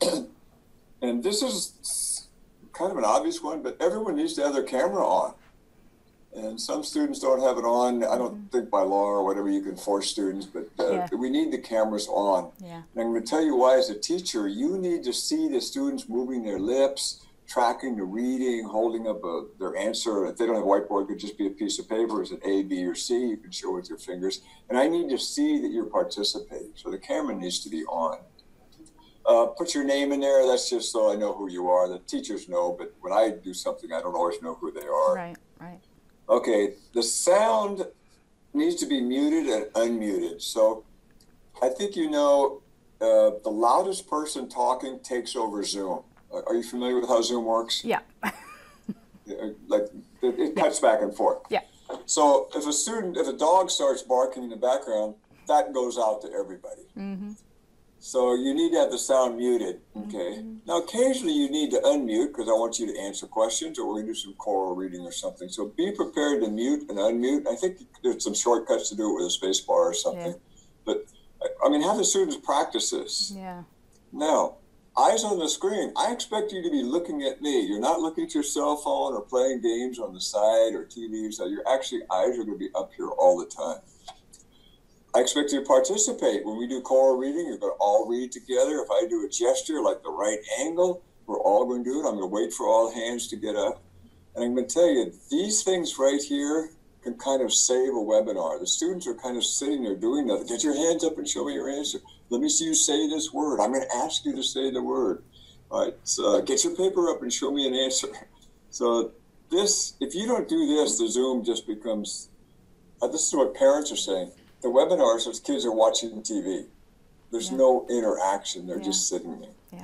And this is kind of an obvious one, but everyone needs to have their camera on. And some students don't have it on. I don't mm-hmm. think by law or whatever you can force students, but uh, yeah. we need the cameras on. Yeah. And I'm going to tell you why, as a teacher, you need to see the students moving their lips, tracking the reading, holding up a, their answer. If they don't have a whiteboard, it could just be a piece of paper. Is it A, B, or C? You can show with your fingers. And I need to see that you're participating. So the camera needs to be on. Uh, put your name in there. That's just so I know who you are. The teachers know, but when I do something, I don't always know who they are. Right, right. Okay, the sound needs to be muted and unmuted. So I think you know uh, the loudest person talking takes over Zoom. Uh, are you familiar with how Zoom works? Yeah. Like it, it cuts yeah. back and forth. Yeah. So if a student, if a dog starts barking in the background, that goes out to everybody. Mm-hmm. So you need to have the sound muted, okay? Mm-hmm. Now, occasionally you need to unmute because I want you to answer questions or we're going to do some choral reading or something. So be prepared to mute and unmute. I think there's some shortcuts to do it with a space bar or something. Yeah. But, I mean, have the students practice this. Yeah. Now, eyes on the screen. I expect you to be looking at me. You're not looking at your cell phone or playing games on the side or T V. So your actually eyes are going to be up here all the time. I expect you to participate. When we do choral reading, you're going to all read together. If I do a gesture like the right angle, we're all going to do it. I'm going to wait for all hands to get up. And I'm going to tell you, these things right here can kind of save a webinar. The students are kind of sitting there doing nothing. Get your hands up and show me your answer. Let me see you say this word. I'm going to ask you to say the word. All right, so get your paper up and show me an answer. So this, if you don't do this, the Zoom just becomes, uh, this is what parents are saying. The webinars, those kids are watching T V. There's yeah. no interaction. They're yeah. just sitting there. Yeah.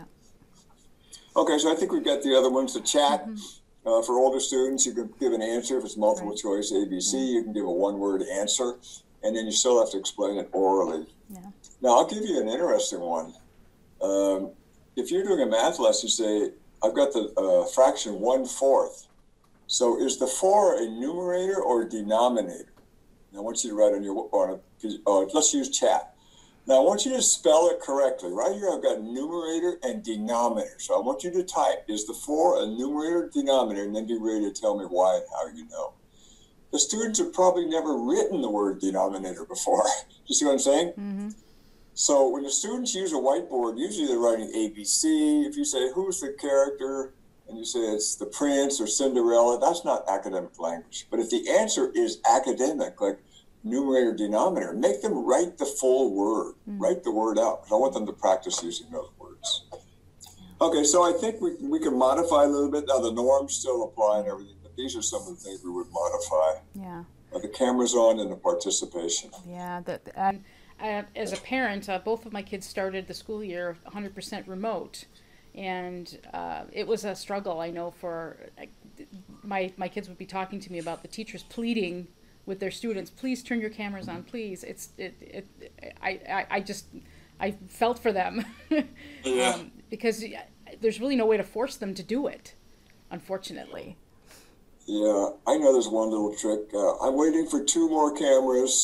Okay, so I think we've got the other ones. The chat, mm-hmm. uh, for older students, you can give an answer. If it's multiple right. choice, A, B, C, yeah. you can give a one-word answer, and then you still have to explain it orally. Yeah. Now, I'll give you an interesting one. Um, if you're doing a math lesson, you say, I've got the uh, fraction one-fourth. So is the four a numerator or a denominator? I want you to write on your, on a, uh, let's use chat. Now, I want you to spell it correctly. Right here, I've got numerator and denominator. So I want you to type, is the four a numerator or denominator? And then be ready to tell me why and how you know. The students have probably never written the word denominator before. You see what I'm saying? Mm-hmm. So when the students use a whiteboard, usually they're writing A B C. If you say, who's the character? And you say it's the prince or Cinderella, that's not academic language. But if the answer is academic, like numerator, denominator, make them write the full word, mm. write the word out, because I want them to practice using those words. Okay, so I think we, we can modify a little bit. Now, the norms still apply and everything, but these are some of the things we would modify. Yeah. Uh, the camera's on and the participation. Yeah, that, and uh, as a parent, uh, both of my kids started the school year one hundred percent remote. And uh, it was a struggle, I know, for uh, my my kids would be talking to me about the teachers pleading with their students, please turn your cameras on, please. It's it, it I, I, I just I felt for them yeah. um, because there's really no way to force them to do it, unfortunately. Yeah, I know there's one little trick. Uh, I'm waiting for two more cameras.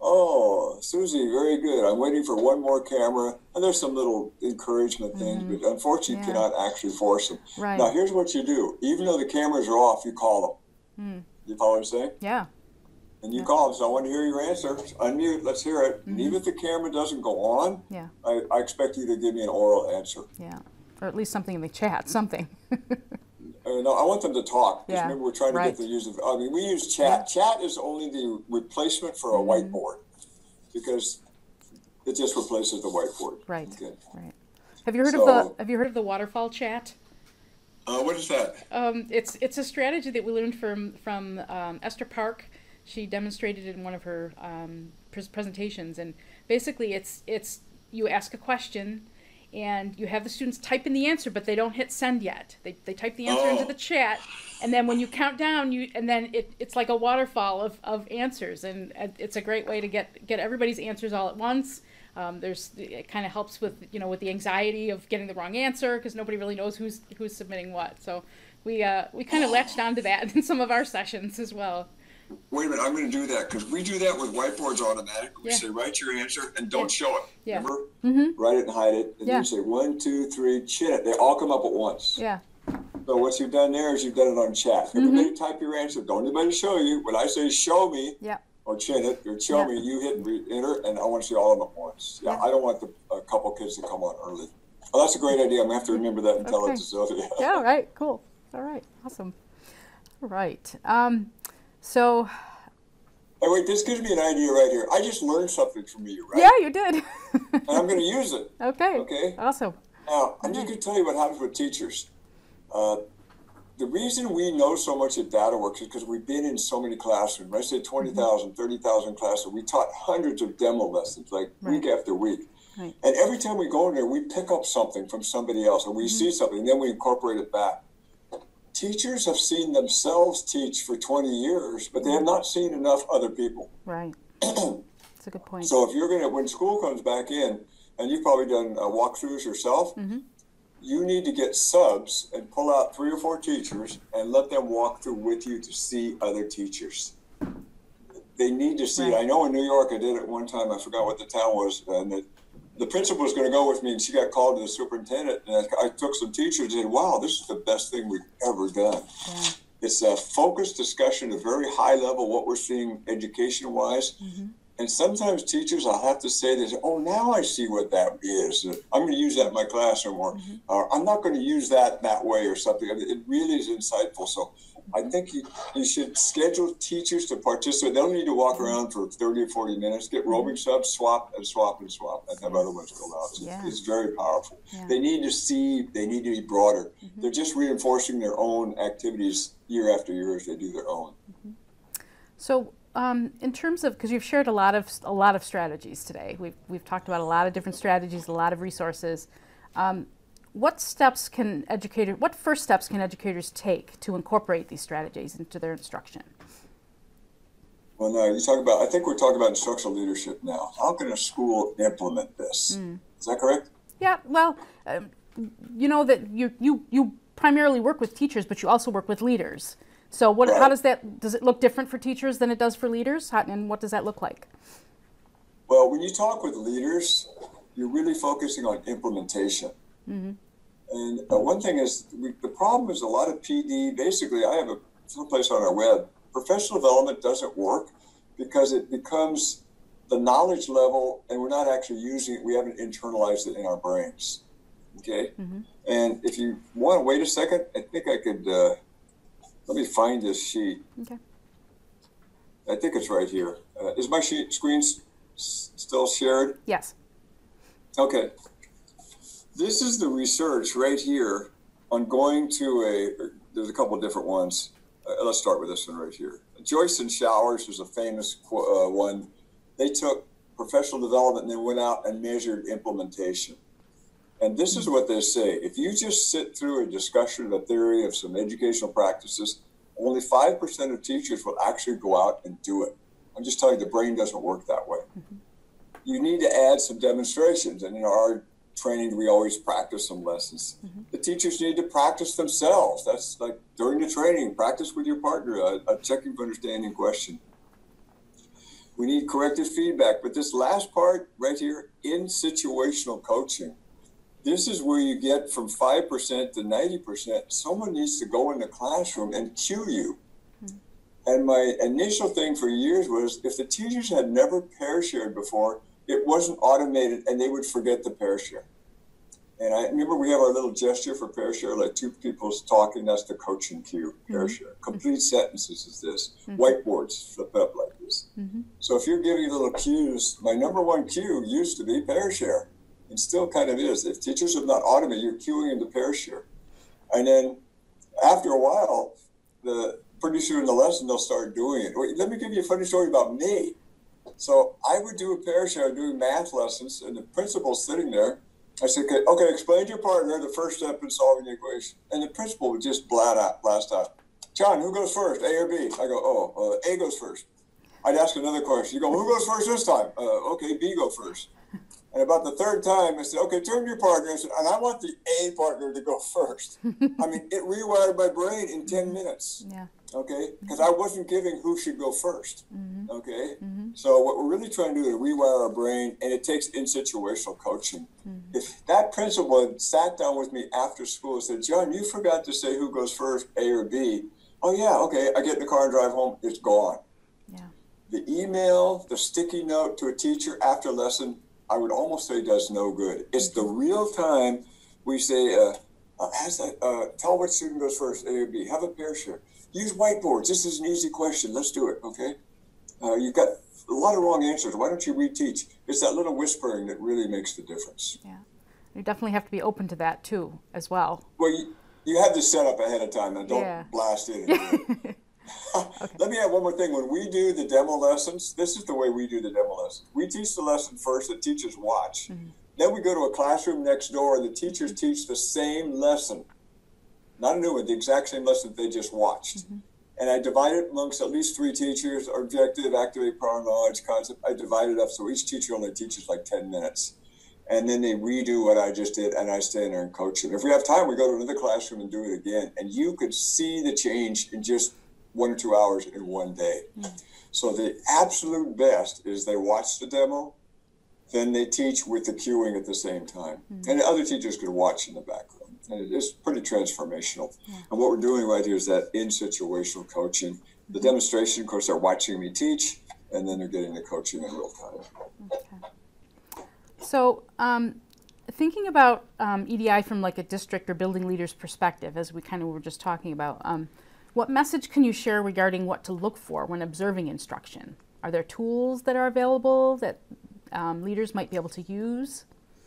Oh, Susie, very good. I'm waiting for one more camera. And there's some little encouragement things, mm-hmm. but unfortunately, yeah. you cannot actually force them. Right. Now, here's what you do. Even though the cameras are off, you call them. Mm. You follow what I'm saying? Yeah. And you yeah. call them. So I want to hear your answer. Unmute. Let's hear it. Mm-hmm. And even if the camera doesn't go on, yeah. I, I expect you to give me an oral answer. Yeah. Or at least something in the chat, something. Uh, no, I want them to talk. Because yeah. remember, we're trying to right. get the use of. I mean, we use chat. Yeah. Chat is only the replacement for a mm-hmm. whiteboard, because it just replaces the whiteboard. Right. Okay. Right. Have you heard so, of the Have you heard of the waterfall chat? Uh, what is that? Um, it's it's a strategy that we learned from from um, Esther Park. She demonstrated it in one of her um, pres presentations, and basically, it's it's you ask a question. And you have the students type in the answer, but they don't hit send yet. They, they type the answer oh. into the chat, and then when you count down, you and then it, it's like a waterfall of, of answers, and it's a great way to get get everybody's answers all at once. Um, there's it kind of helps with you know with the anxiety of getting the wrong answer because nobody really knows who's who's submitting what. So we uh, we kind of latched onto that in some of our sessions as well. Wait a minute, I'm going to do that because we do that with whiteboards automatically. We yeah. say, write your answer and don't yeah. show it. Yeah. Remember? Mm-hmm. Write it and hide it. And yeah. you say, one, two, three, chin it. They all come up at once. Yeah. So what you've done there is you've done it on chat. Mm-hmm. Everybody type your answer. Don't anybody show you. When I say show me yeah. or chin it or show yeah. me, you hit re enter, and I want to see all of them at once. Yeah, yeah. I don't want the, a couple kids to come on early. Well, that's a great idea. I'm going to have to remember that and tell okay. it to Sylvia. Yeah, all right. Cool. All right. Awesome. All right. Um, so... Oh, wait, this gives me an idea right here. I just learned something from you, right? Yeah, you did. And I'm going to use it. Okay. Okay. Awesome. Now, I'm just going to tell you what happens with teachers. Uh, the reason we know so much at DataWorks is because we've been in so many classrooms. When I say twenty thousand, mm-hmm. thirty thousand classrooms, we taught hundreds of demo lessons, like right. week after week. Right. And every time we go in there, we pick up something from somebody else, or we mm-hmm. see something, and then we incorporate it back. Teachers have seen themselves teach for twenty years, but they have not seen enough other people. Right. That's a good point. So if you're going to, when school comes back in, and you've probably done uh, walkthroughs yourself, mm-hmm. you need to get subs and pull out three or four teachers and let them walk through with you to see other teachers. They need to see. Right. I know in New York, I did it one time. I forgot what the town was, and the, the principal was going to go with me, and she got called to the superintendent, and I, I took some teachers and said, wow, this is the best thing we've ever done. Yeah. It's a focused discussion, a very high level, what we're seeing education-wise. Mm-hmm. And sometimes teachers, I'll have to say this, oh, now I see what that is. I'm going to use that in my classroom, or mm-hmm. uh, I'm not going to use that that way or something. I mean, it really is insightful. So I think you, you should schedule teachers to participate. They don't need to walk around for thirty or forty minutes. Get roving subs, swap and swap and swap, and have other ones go out. It's, yeah. it's very powerful. Yeah. They need to see, they need to be broader. Mm-hmm. They're just reinforcing their own activities year after year as they do their own. Mm-hmm. So um, in terms of, because you've shared a lot of a lot of strategies today. We've, we've talked about a lot of different strategies, a lot of resources. Um, What steps can educators, what first steps can educators take to incorporate these strategies into their instruction? Well, no, you talk about, I think we're talking about instructional leadership now. How can a school implement this? Mm. Is that correct? Yeah, well, um, you know that you, you, you primarily work with teachers, but you also work with leaders. So what, right. how does that, does it look different for teachers than it does for leaders? How, and what does that look like? Well, when you talk with leaders, you're really focusing on implementation. Mm-hmm. And uh, one thing is, we, the problem is a lot of P D, basically, I have a someplace on our web, professional development doesn't work because it becomes the knowledge level and we're not actually using it, we haven't internalized it in our brains, okay? Mm-hmm. And if you want to wait a second, I think I could, uh, let me find this sheet. Okay. I think it's right here. Uh, is my sheet, screen s still shared? Yes. Okay. This is the research right here on going to a, there's a couple of different ones. Uh, let's start with this one right here. Joyce and Showers is a famous uh, one. They took professional development and then went out and measured implementation. And this is what they say. If you just sit through a discussion of a theory of some educational practices, only five percent of teachers will actually go out and do it. I'm just telling you, the brain doesn't work that way. Mm-hmm. You need to add some demonstrations. And, you know, our training, we always practice some lessons. Mm-hmm. The teachers need to practice themselves. That's like during the training, practice with your partner, a, a checking for understanding question. We need corrective feedback. But this last part right here, in situational coaching, this is where you get from five percent to ninety percent. Someone needs to go in the classroom and cue you. Mm-hmm. And my initial thing for years was, if the teachers had never pair shared before, it wasn't automated and they would forget the pair share. And I remember we have our little gesture for pair share, like two people talking, that's the coaching cue, pair mm-hmm. share. Complete sentences is this. Mm-hmm. Whiteboards flip up like this. Mm-hmm. So if you're giving little cues, my number one cue used to be pair share, and still kind of is. If teachers have not automated, you're cueing them to pair share. And then after a while, the pretty soon in the lesson, they'll start doing it. Wait, let me give you a funny story about me. So I would do a pair share doing math lessons, and the principal's sitting there. I said, okay, okay, explain to your partner the first step in solving the equation. And the principal would just blat out, blast out, John, who goes first, A or B? I go, oh, uh, A goes first. I'd ask another question. You go, who goes first this time? Uh, okay, B go first. And about the third time, I said, okay, turn to your partner. I said, and I want the A partner to go first. I mean, it rewired my brain in ten minutes. Yeah. Okay, because I wasn't giving who should go first. Mm-hmm. Okay, mm-hmm. So what we're really trying to do is rewire our brain, and it takes in situational coaching. Mm-hmm. If that principal had sat down with me after school and said, John, you forgot to say who goes first, A or B. Oh yeah, okay, I get in the car and drive home, it's gone. Yeah. The email, the sticky note to a teacher after lesson, I would almost say does no good. It's the real time we say, uh, uh, has that, uh, tell what student goes first, A or B, have a pair share. Use whiteboards. This is an easy question. Let's do it, okay? Uh, you've got a lot of wrong answers. Why don't you reteach? It's that little whispering that really makes the difference. Yeah. You definitely have to be open to that, too, as well. Well, you, you have to set up ahead of time and don't yeah. blast in. Okay. Let me add one more thing. When we do the demo lessons, this is the way we do the demo lessons. We teach the lesson first, the teachers watch. Mm-hmm. Then we go to a classroom next door, and the teachers teach the same lesson. Not a new one, the exact same lesson they just watched. Mm-hmm. And I divide it amongst at least three teachers, objective, activate, power, knowledge, concept. I divide it up so each teacher only teaches like ten minutes. And then they redo what I just did, and I stand there and coach them. If we have time, we go to another classroom and do it again. And you could see the change in just one or two hours in one day. Mm-hmm. So the absolute best is they watch the demo, then they teach with the cueing at the same time. Mm-hmm. And the other teachers could watch in the background. And it's pretty transformational. Yeah. And what we're doing right here is that in situational coaching, the demonstration, of course, they're watching me teach, and then they're getting the coaching in real time. Okay. So um, thinking about um, E D I from like a district or building leader's perspective, as we kind of were just talking about, um, what message can you share regarding what to look for when observing instruction? Are there tools that are available that um, leaders might be able to use?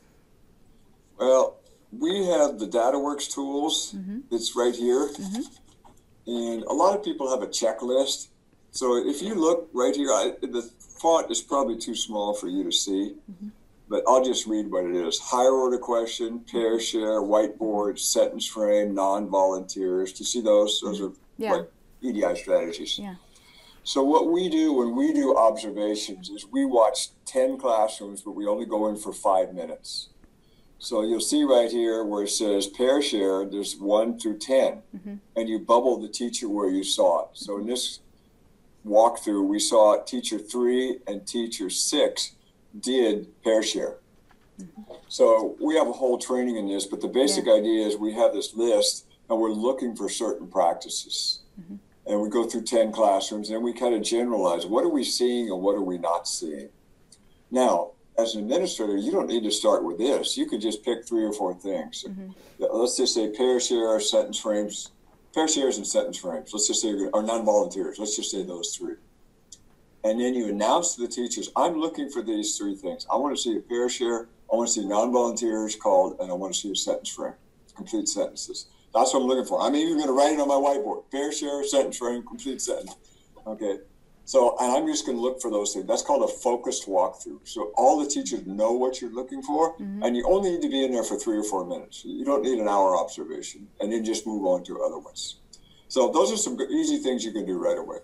Well, we have the DataWorks tools. Mm-hmm. It's right here. Mm-hmm. And a lot of people have a checklist. So if you look right here, I, the font is probably too small for you to see, mm-hmm. but I'll just read what it is. Higher order question, pair share, whiteboard, sentence frame, non-volunteers. Do you see those? Those are yeah. like E D I strategies. Yeah. So what we do when we do observations is we watch ten classrooms, but we only go in for five minutes. So you'll see right here where it says pair share, there's one through ten, mm-hmm. and you bubble the teacher where you saw it. So in this walkthrough, we saw teacher three and teacher six did pair share. Mm-hmm. So we have a whole training in this, but the basic yeah. idea is we have this list and we're looking for certain practices. Mm-hmm. And we go through ten classrooms and we kind of generalize, what are we seeing and what are we not seeing? Now, as an administrator, you don't need to start with this. You could just pick three or four things. Mm-hmm. Let's just say pair share, sentence frames, pair shares and sentence frames. Let's just say, or non-volunteers. Let's just say those three. And then you announce to the teachers, I'm looking for these three things. I want to see a pair share, I want to see non-volunteers called, and I want to see a sentence frame, complete sentences. That's what I'm looking for. I'm even going to write it on my whiteboard. Pair share, sentence frame, complete sentence. Okay. So, and I'm just going to look for those things. That's called a focused walkthrough. So all the teachers know what you're looking for, mm-hmm. and you only need to be in there for three or four minutes. You don't need an hour observation, and then just move on to other ones. So those are some good, easy things you can do right away.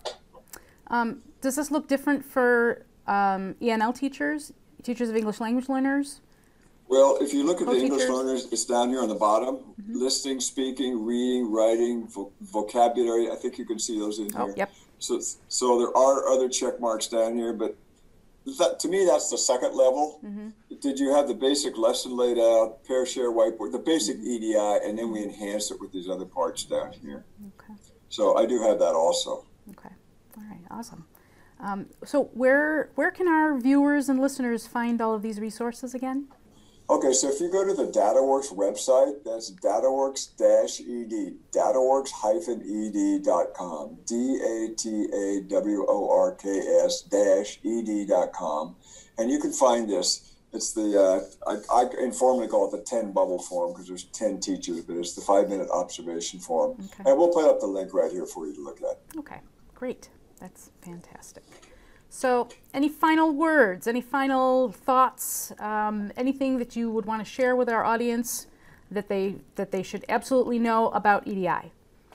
Um, does this look different for um, E N L teachers, teachers of English language learners? Well, if you look at the English Co-teachers. learners, it's down here on the bottom. Mm-hmm. Listening, speaking, reading, writing, vo- vocabulary. I think you can see those in Oh, here. yep. So, so there are other check marks down here, but that, to me, that's the second level. Mm-hmm. Did you have the basic lesson laid out, pair, share, whiteboard, the basic E D I, and then we enhanced it with these other parts down here. Okay. So I do have that also. Okay. All right. Awesome. Um, so where where can our viewers and listeners find all of these resources again? Okay, so if you go to the DataWorks website, that's dataworks-ed, dataworks-ed dot com, D A T A W O R K S dash E D dot com, and you can find this. It's the, uh, I, I informally call it the ten bubble form because there's ten teachers, but it's the five-minute observation form. Okay. And we'll put up the link right here for you to look at. Okay. Great. That's fantastic. So any final words, any final thoughts, um, anything that you would want to share with our audience that they that they should absolutely know about E D I?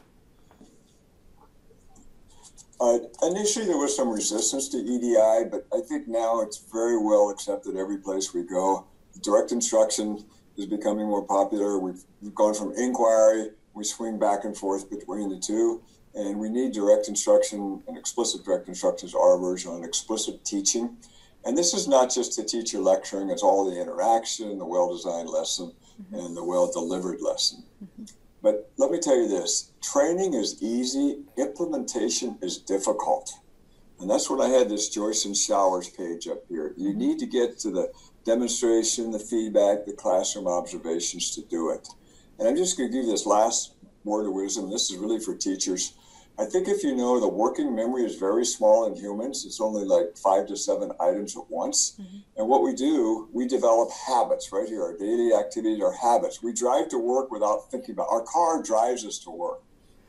Uh, initially, there was some resistance to E D I, but I think now it's very well accepted every place we go. Direct instruction is becoming more popular. We've, we've gone from inquiry, we swing back and forth between the two. And we need direct instruction, and explicit direct instruction is our version on explicit teaching. And this is not just the teacher lecturing, it's all the interaction, the well-designed lesson, mm-hmm. and the well-delivered lesson. Mm-hmm. But let me tell you this, training is easy, implementation is difficult. And that's when I had this Joyce and Showers page up here. You mm-hmm. need to get to the demonstration, the feedback, the classroom observations to do it. And I'm just going to give you this last word of wisdom. This is really for teachers. I think if you know the working memory is very small in humans, it's only like five to seven items at once. Mm-hmm. And what we do, we develop habits right here. Our daily activities are habits. We drive to work without thinking about it. Our car drives us to work.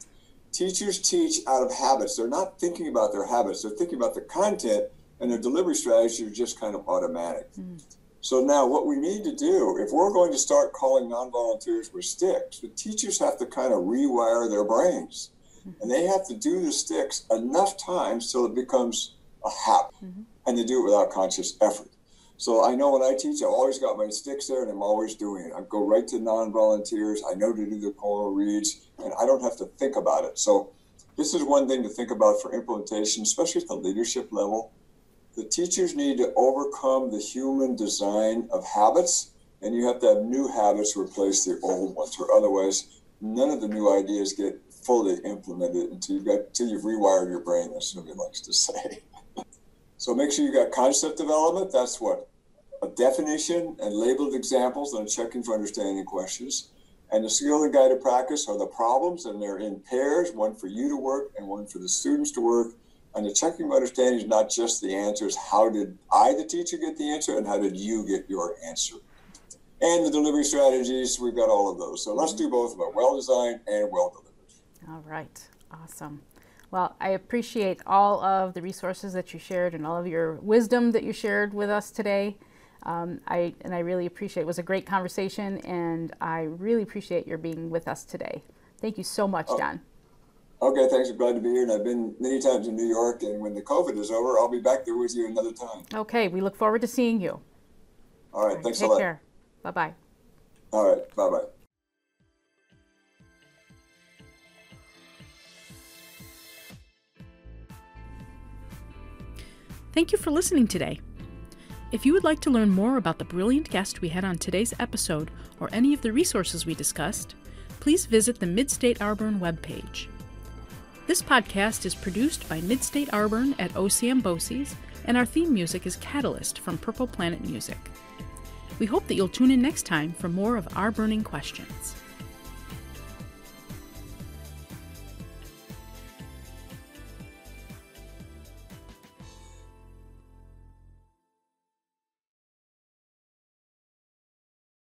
Teachers teach out of habits. They're not thinking about their habits. They're thinking about the content, and their delivery strategies are just kind of automatic. Mm-hmm. So now what we need to do, if we're going to start calling non-volunteers with sticks, the teachers have to kind of rewire their brains. And they have to do the sticks enough times till it becomes a habit, mm-hmm. and they do it without conscious effort. So I know when I teach, I've always got my sticks there, and I'm always doing it. I go right to non-volunteers. I know to do the choral reads, and I don't have to think about it. So this is one thing to think about for implementation, especially at the leadership level. The teachers need to overcome the human design of habits, and you have to have new habits to replace the old ones, or otherwise none of the new ideas get fully implemented until you've got until you've rewired your brain, as Sylvia likes to say. So make sure you got concept development. That's what a definition and labeled examples and checking for understanding questions. And the skill and guided practice are the problems, and they're in pairs, one for you to work and one for the students to work. And the checking for understanding is not just the answers. How did I, the teacher, get the answer, and how did you get your answer? And the delivery strategies, we've got all of those. So let's do both of them, well-designed and well-delivered. All right. Awesome. Well, I appreciate all of the resources that you shared and all of your wisdom that you shared with us today. Um, I and I really appreciate it. It was a great conversation, and I really appreciate your being with us today. Thank you so much, oh. John. Okay, thanks. I'm glad to be here, and I've been many times in New York, and when the COVID is over, I'll be back there with you another time. Okay, we look forward to seeing you. All right, thanks a lot. Take care. Bye-bye. All right, bye-bye. Thank you for listening today. If you would like to learn more about the brilliant guest we had on today's episode or any of the resources we discussed, please visit the Midstate Arborn webpage. This podcast is produced by Midstate Arborn at O C M BOCES, and our theme music is Catalyst from Purple Planet Music. We hope that you'll tune in next time for more of Our Burning Questions.